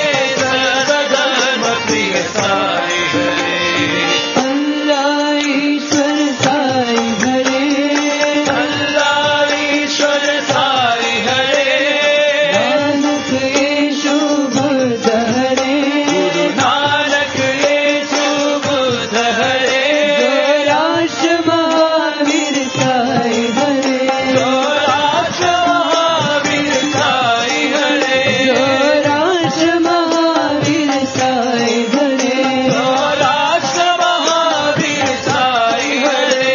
सर्वधर्म प्रिय साई हरे। अल्लाह ईश्वर साई हरे। अल्लाह ईश्वर साई हरे। नानक येशु बुद्ध हरे। गुरु नानक येशु बुद्ध हरे। राष्ट्र महावीर साई हरे। राष्ट्र महावीर साई हरे। राष्ट्र महावीर साई हरे। राष्ट्र महावीर साई हरे।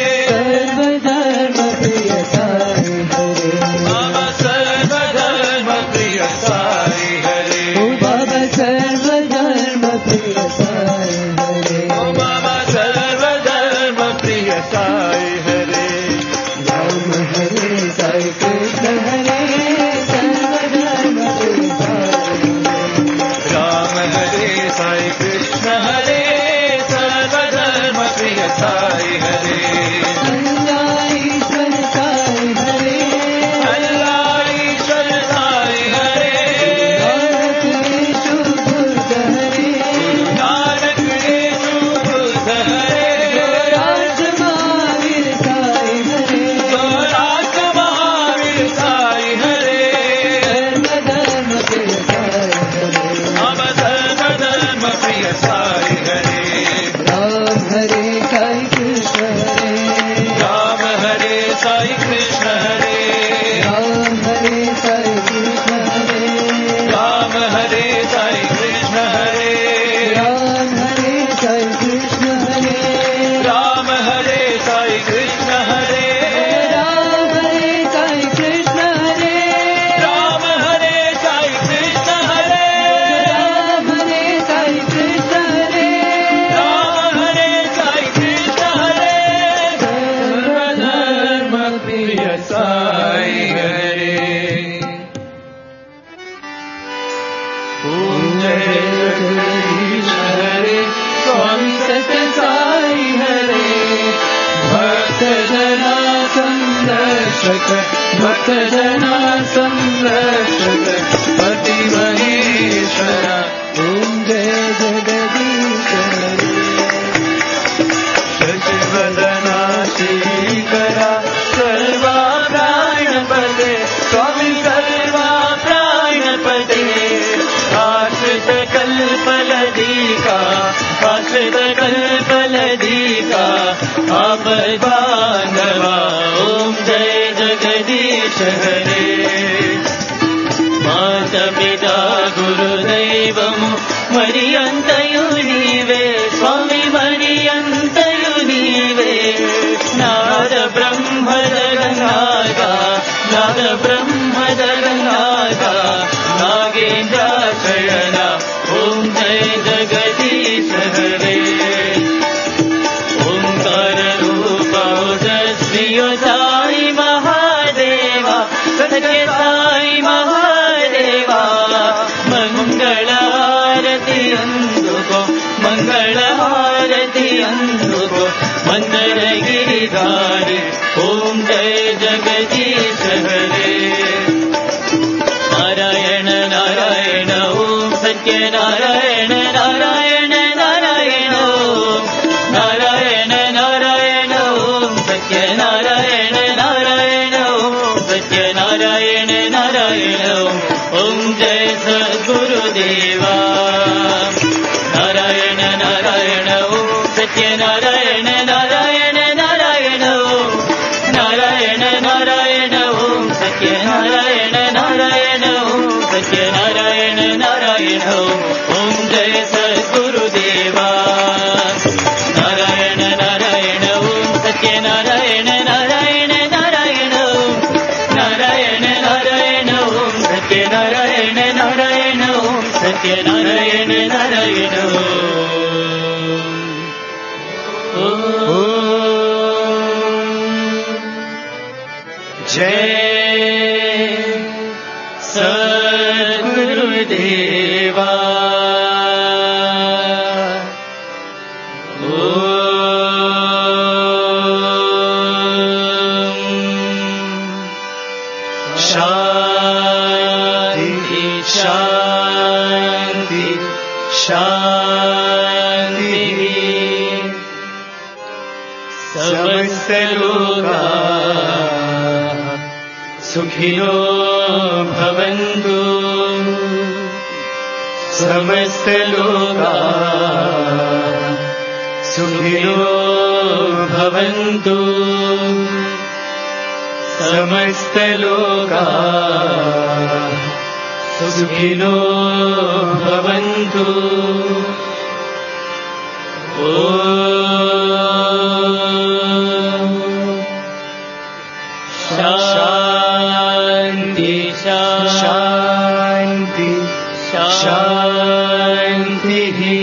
सर्वधर्म प्रिय साई हरे। बाबा सर्वधर्म प्रिय साई हरे। ओ बाबा सर्वधर्म प्रिय साई हरे। ओ बाबा सर्वधर्म प्रिय साई हरे। राम हरे साई कृष्ण हरे सर्वधर्म प्रिय साई हरे। राम हरे साई कृष्ण हरे सर्वधर्म प्रिय साई हरे। अल्लाह ईश्वर साई हरे। अल्लाह ईश्वर साई हरे। नानक येशु बुद्ध हरे। नानक येशु बुद्ध हरे। राष्ट्र महावीर साई हरे। राष्ट्र महावीर साई हरे। सर्वधर्म प्रिय साई हरे। हम सर्वधर्म प्रिय साई हरे। राम हरे साई कृष्ण हरे। राम हरे साई कृष्ण हरे। राम हरे साई कृष्ण हरे। राम हरे साई कृष्ण हरे। राम हरे साई कृष्ण हरे। राम हरे साई कृष्ण हरे। राम हरे साई कृष्ण हरे। राम हरे साई कृष्ण हरे। राम हरे साई कृष्ण हरे। राम हरे साई कृष्ण हरे। सर्वधर्म प्रिय साई हरे। ओम जय जगदीश हरे स्वामी सत्य साई हरे। भक्त जना संरक्षक भक्त जना संरक्षक पति महेश्वर। ओम जय जगदीश हरे। शशिवदना श्रीकरा सर्वा प्राणपते स्वामी सर्वा प्राणपते। आश्रित कल्पलदीका आश्रित कल्पलदीका आपद बांधवा। ओम जय जगदीश हरे। माता पिता गुरुदैवము మరియంతయు నీవే స్వామి మరియంతయు నీవే। నాద బ్రహ్మద గంగాగా నాద బ్రహ్మద గంగాగా నాగేంద్ర శయన। ఓం జయ జగదీశ హరే। ఓంకార రూప ఓజస్వియ సాయి మహాదేవా సత్య సాయి మహాదేవా। మంగళ హారతి అందుకో మంగళ హారతి అందుకో మందర గిరిధారి। ఓం జయ జగదీశ హరే। నారాయణ నారాయణ ఓం సత్య నారాయణ నారాయణ నారాయణ ఓం నారాయణ నారాయణ ఓం సత్య నారాయణ నారాయణ ఓం సత్య నారాయణ నారాయణ ఓం జయ సద్గురుదేవా। నారాయణ నారాయణ ఓం సత్య నారాయణ నారాయణ నారాయణ ఓం నారాయణ నారాయణ ఓం సత్య నారాయణ నారాయణ ఓం సత్య నారాయణ నారాయణ ఓం జయ సద్గురుదేవా। सत्यनारायण नारायण जय सद्गुरुदेवा शांति शांति शांति समस्त लोका सुखिनो भवन्तु समस्त लोका सुखिनो भवन्तु समस्त लोका सुखिनो भवन्तु ॐ शांति शांति शांति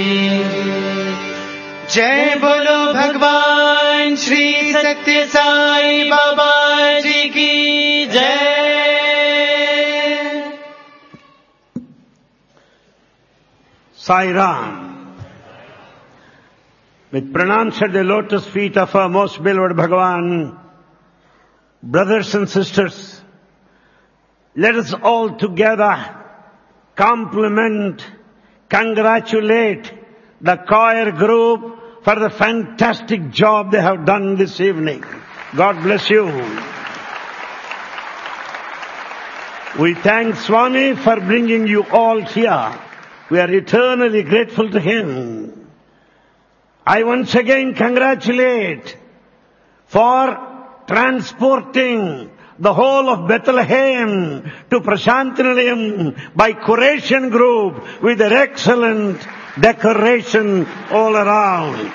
जय बोलो भगवान श्री सत्य साई बाबा जी की जय। Sai Ram. With pranams at the lotus feet of our most beloved Bhagavan, brothers and sisters, let us all together compliment, congratulate the choir group for the fantastic job they have done this evening. God bless you. We thank Swami for bringing you all here. We are eternally grateful to him. I once again congratulate for transporting the whole of Bethlehem to Prashantinilayam by Croatian group with their excellent decoration all around.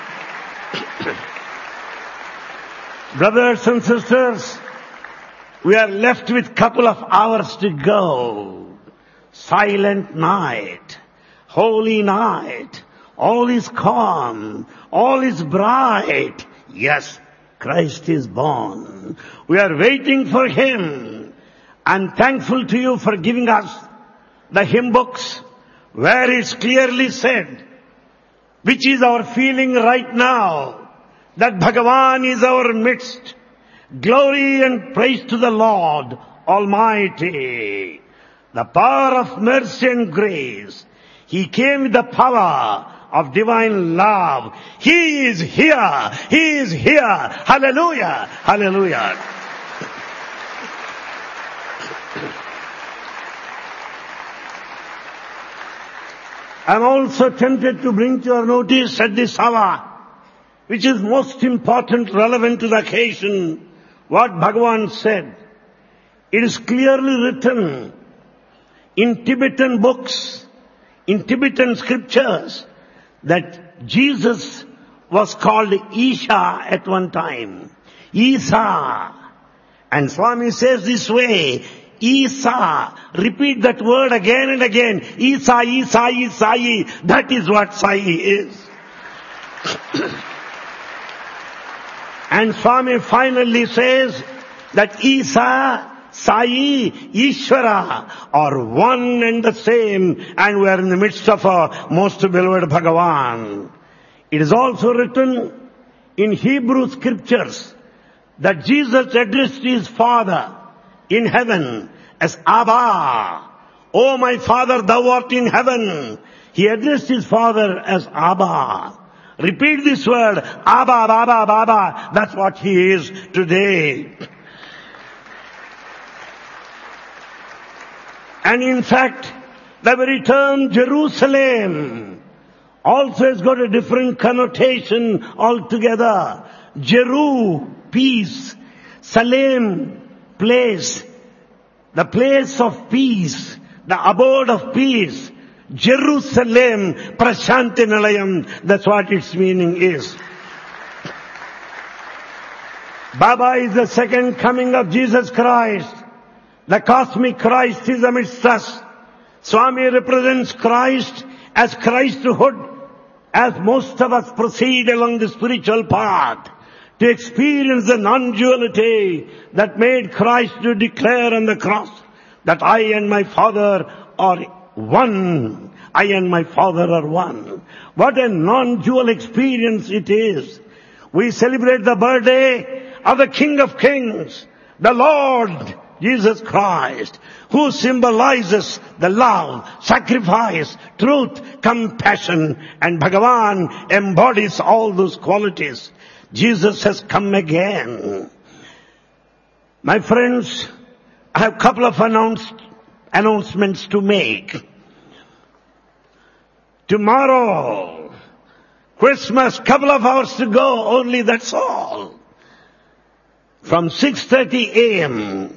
Brothers and sisters, we are left with couple of hours to go. Silent night, holy night, all is calm, all is bright. Yes, Christ is born. We are waiting for Him. I'm thankful to you for giving us the hymn books where it's clearly said, which is our feeling right now, that Bhagavan is our midst. Glory and praise to the Lord Almighty. The power of mercy and grace. He came with the power of divine love. He is here. He is here. Hallelujah. Hallelujah. I'm also tempted to bring to your notice at this hour, which is most important, relevant to the occasion, what Bhagavan said. It is clearly written in Tibetan books, in Tibetan scriptures, that Jesus was called Isha at one time. Isa. And Swami says this way, Isa. Repeat that word again and again. Isa, Isa, Isai. That is what Sai is. And Swami finally says that Isa, Sai, Ishvara are one and the same, and we are in the midst of our most beloved Bhagavan. It is also written in Hebrew scriptures that Jesus addressed his Father in heaven as Abba. Oh my Father, thou art in heaven. He addressed his Father as Abba. Repeat this word, Abba, Abba, Abba. That's what he is today. And in fact, the very term Jerusalem also has got a different connotation altogether. Jeru, peace. Salem, place. The place of peace. The abode of peace. Jerusalem, Prashantinilayam. That's what its meaning is. Baba is the second coming of Jesus Christ. The cosmic Christ is amidst us. Swami represents Christ as Christhood, as most of us proceed along the spiritual path to experience the non-duality that made Christ to declare on the cross that I and my Father are one. I and my Father are one. What a non-dual experience it is. We celebrate the birthday of the King of Kings, the Lord Jesus Christ, who symbolizes the love, sacrifice, truth, compassion, and Bhagavan embodies all those qualities. Jesus has come again. My friends, I have a couple of announce, announcements to make. Tomorrow, Christmas, couple of hours to go, only that's all. From six thirty a.m.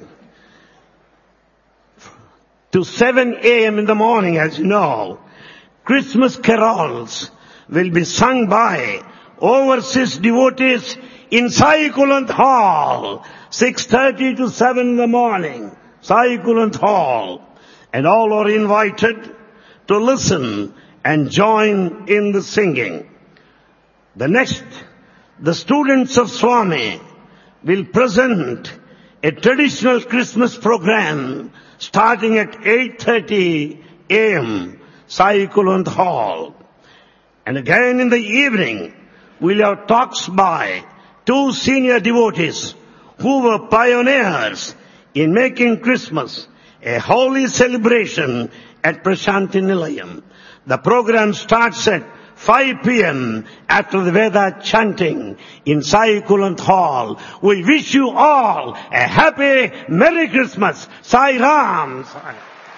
to seven a.m. in the morning, as you know, Christmas carols will be sung by overseas devotees in Sai Kulant Hall, six thirty to seven in the morning, Sai Kulant Hall. And all are invited to listen and join in the singing. The next, the students of Swami will present a traditional Christmas program starting at eight thirty a.m., Sai Kulant Hall. And again in the evening, we'll have talks by two senior devotees who were pioneers in making Christmas a holy celebration at Prashanti Nilayam. The program starts at five p.m. after the Veda chanting in Sai Kulant Hall. We wish you all a happy Merry Christmas. Sai Ram. Sai.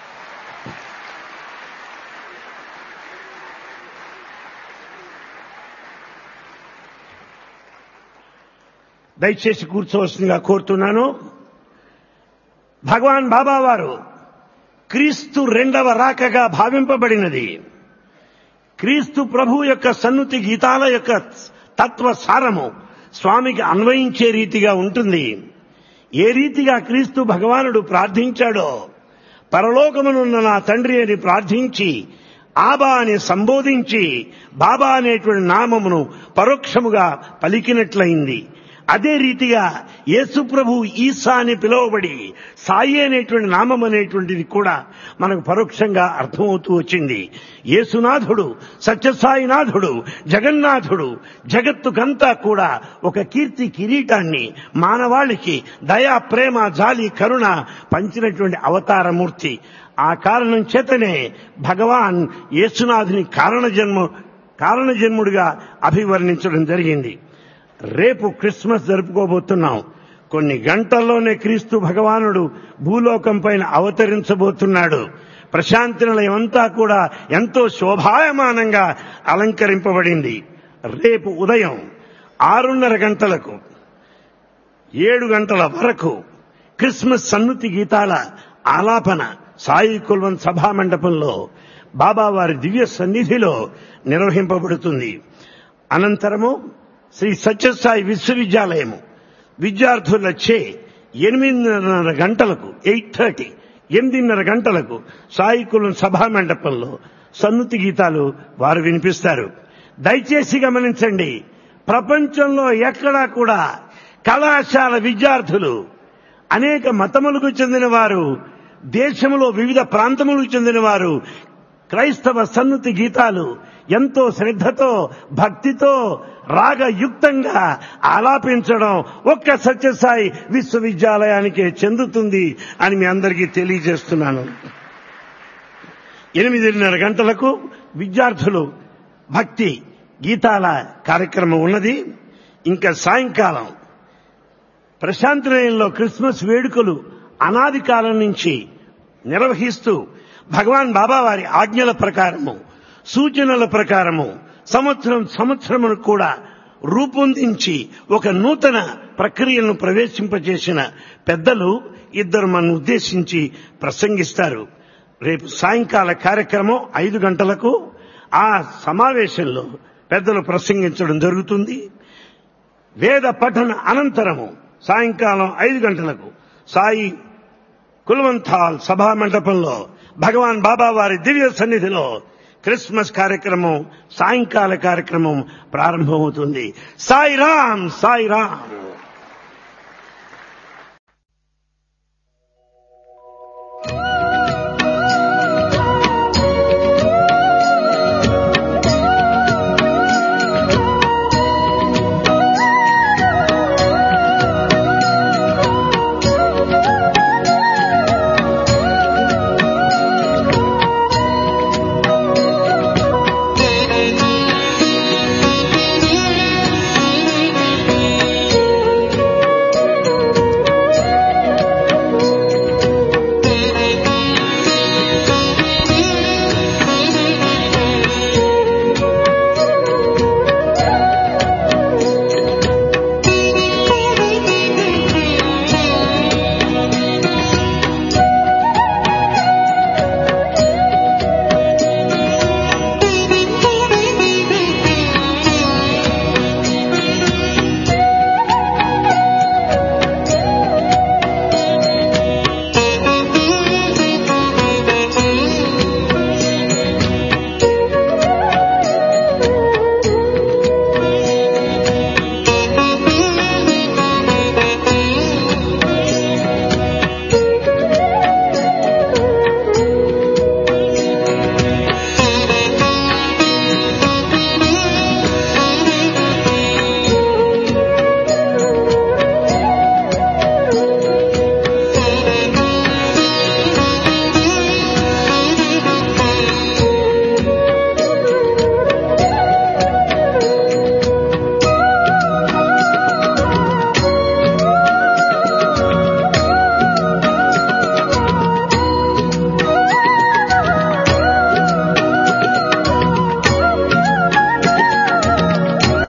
దయచేసి కూర్చోవలసిందిగా కోరుతున్నాను. భగవాన్ బాబా వారు క్రీస్తు రెండవ రాకగా భావింపబడినది. క్రీస్తు ప్రభు యొక్క సన్నుతి గీతాల యొక్క తత్వ సారము స్వామికి అన్వయించే రీతిగా ఉంటుంది. ఏ రీతిగా క్రీస్తు భగవానుడు ప్రార్థించాడో, పరలోకమునున్న నా తండ్రి అని ప్రార్థించి ఆబా అని సంబోధించి బాబా అనేటువంటి నామమును పరోక్షముగా పలికినట్లయింది. అదే రీతిగా యేసు ప్రభు ఈసా అని పిలువబడి సాయి అనేటువంటి నామం అనేటువంటిది కూడా మనకు పరోక్షంగా అర్థమవుతూ వచ్చింది. యేసునాథుడు, సత్యసాయినాథుడు, జగన్నాథుడు జగత్తుకంతా కూడా ఒక కీర్తి కిరీటాన్ని మానవాళికి దయా, ప్రేమ, జాలి, కరుణ పంచినటువంటి అవతారమూర్తి. ఆ కారణం చేతనే భగవాన్ యేసునాథుని కారణ జన్మ కారణ జన్ముడిగా అభివర్ణించడం జరిగింది. రేపు క్రిస్మస్ జరుపుకోబోతున్నాం. కొన్ని గంటల్లోనే క్రీస్తు భగవానుడు భూలోకం పైన అవతరించబోతున్నాడు. ప్రశాంతి నిలయం అంతా కూడా ఎంతో శోభాయమానంగా అలంకరింపబడింది. రేపు ఉదయం ఆరున్నర గంటలకు ఏడు గంటల వరకు క్రిస్మస్ సన్నుతి గీతాల ఆలాపన సాయి కుల్వంత్ సభా మండపంలో బాబావారి దివ్య సన్నిధిలో నిర్వహింపబడుతుంది. అనంతరము శ్రీ సత్యసాయి విశ్వవిద్యాలయము విద్యార్థులచే ఎనిమిదిన్నర గంటలకు ఎయిట్ థర్టీ ఎనిమిదిన్నర గంటలకు సాయి కుల్వంత్ సభా మండపంలో సన్నుతి గీతాలు వారు వినిపిస్తారు. దయచేసి గమనించండి, ప్రపంచంలో ఎక్కడా కూడా కళాశాల విద్యార్థులు, అనేక మతములకు చెందిన వారు, దేశంలో వివిధ ప్రాంతములకు చెందిన వారు క్రైస్తవ సన్నుతి గీతాలు ఎంతో శ్రద్ధతో, భక్తితో, రాగయుక్తంగా ఆలాపించడం ఒక్క సత్యసాయి విశ్వవిద్యాలయానికే చెందుతుంది అని మీ అందరికీ తెలియజేస్తున్నాను. ఎనిమిదిన్నర గంటలకు విద్యార్థులు భక్తి గీతాల కార్యక్రమం ఉన్నది. ఇంకా సాయంకాలం ప్రశాంతి నిలయంలో క్రిస్మస్ వేడుకలు అనాది కాలం నుంచి నిర్వహిస్తూ భగవాన్ బాబా వారి ఆజ్ఞల ప్రకారము, సూచనల ప్రకారము సంవత్సరం సంవత్సరమును కూడా రూపొందించి ఒక నూతన ప్రక్రియను ప్రవేశింపజేసిన పెద్దలు ఇద్దరు మన ఉద్దేశించి ప్రసంగిస్తారు. రేపు సాయంకాల కార్యక్రమం ఐదు గంటలకు ఆ సమావేశంలో పెద్దలు ప్రసంగించడం జరుగుతుంది. వేద పఠన అనంతరము సాయంకాలం ఐదు గంటలకు సాయి కుల్వంత్ హాల్ సభా మండపంలో భగవాన్ బాబా వారి దివ్య సన్నిధిలో క్రిస్మస్ కార్యక్రమం సాయంకాల కార్యక్రమం ప్రారంభమవుతుంది. సాయి రామ్, సాయి రామ్.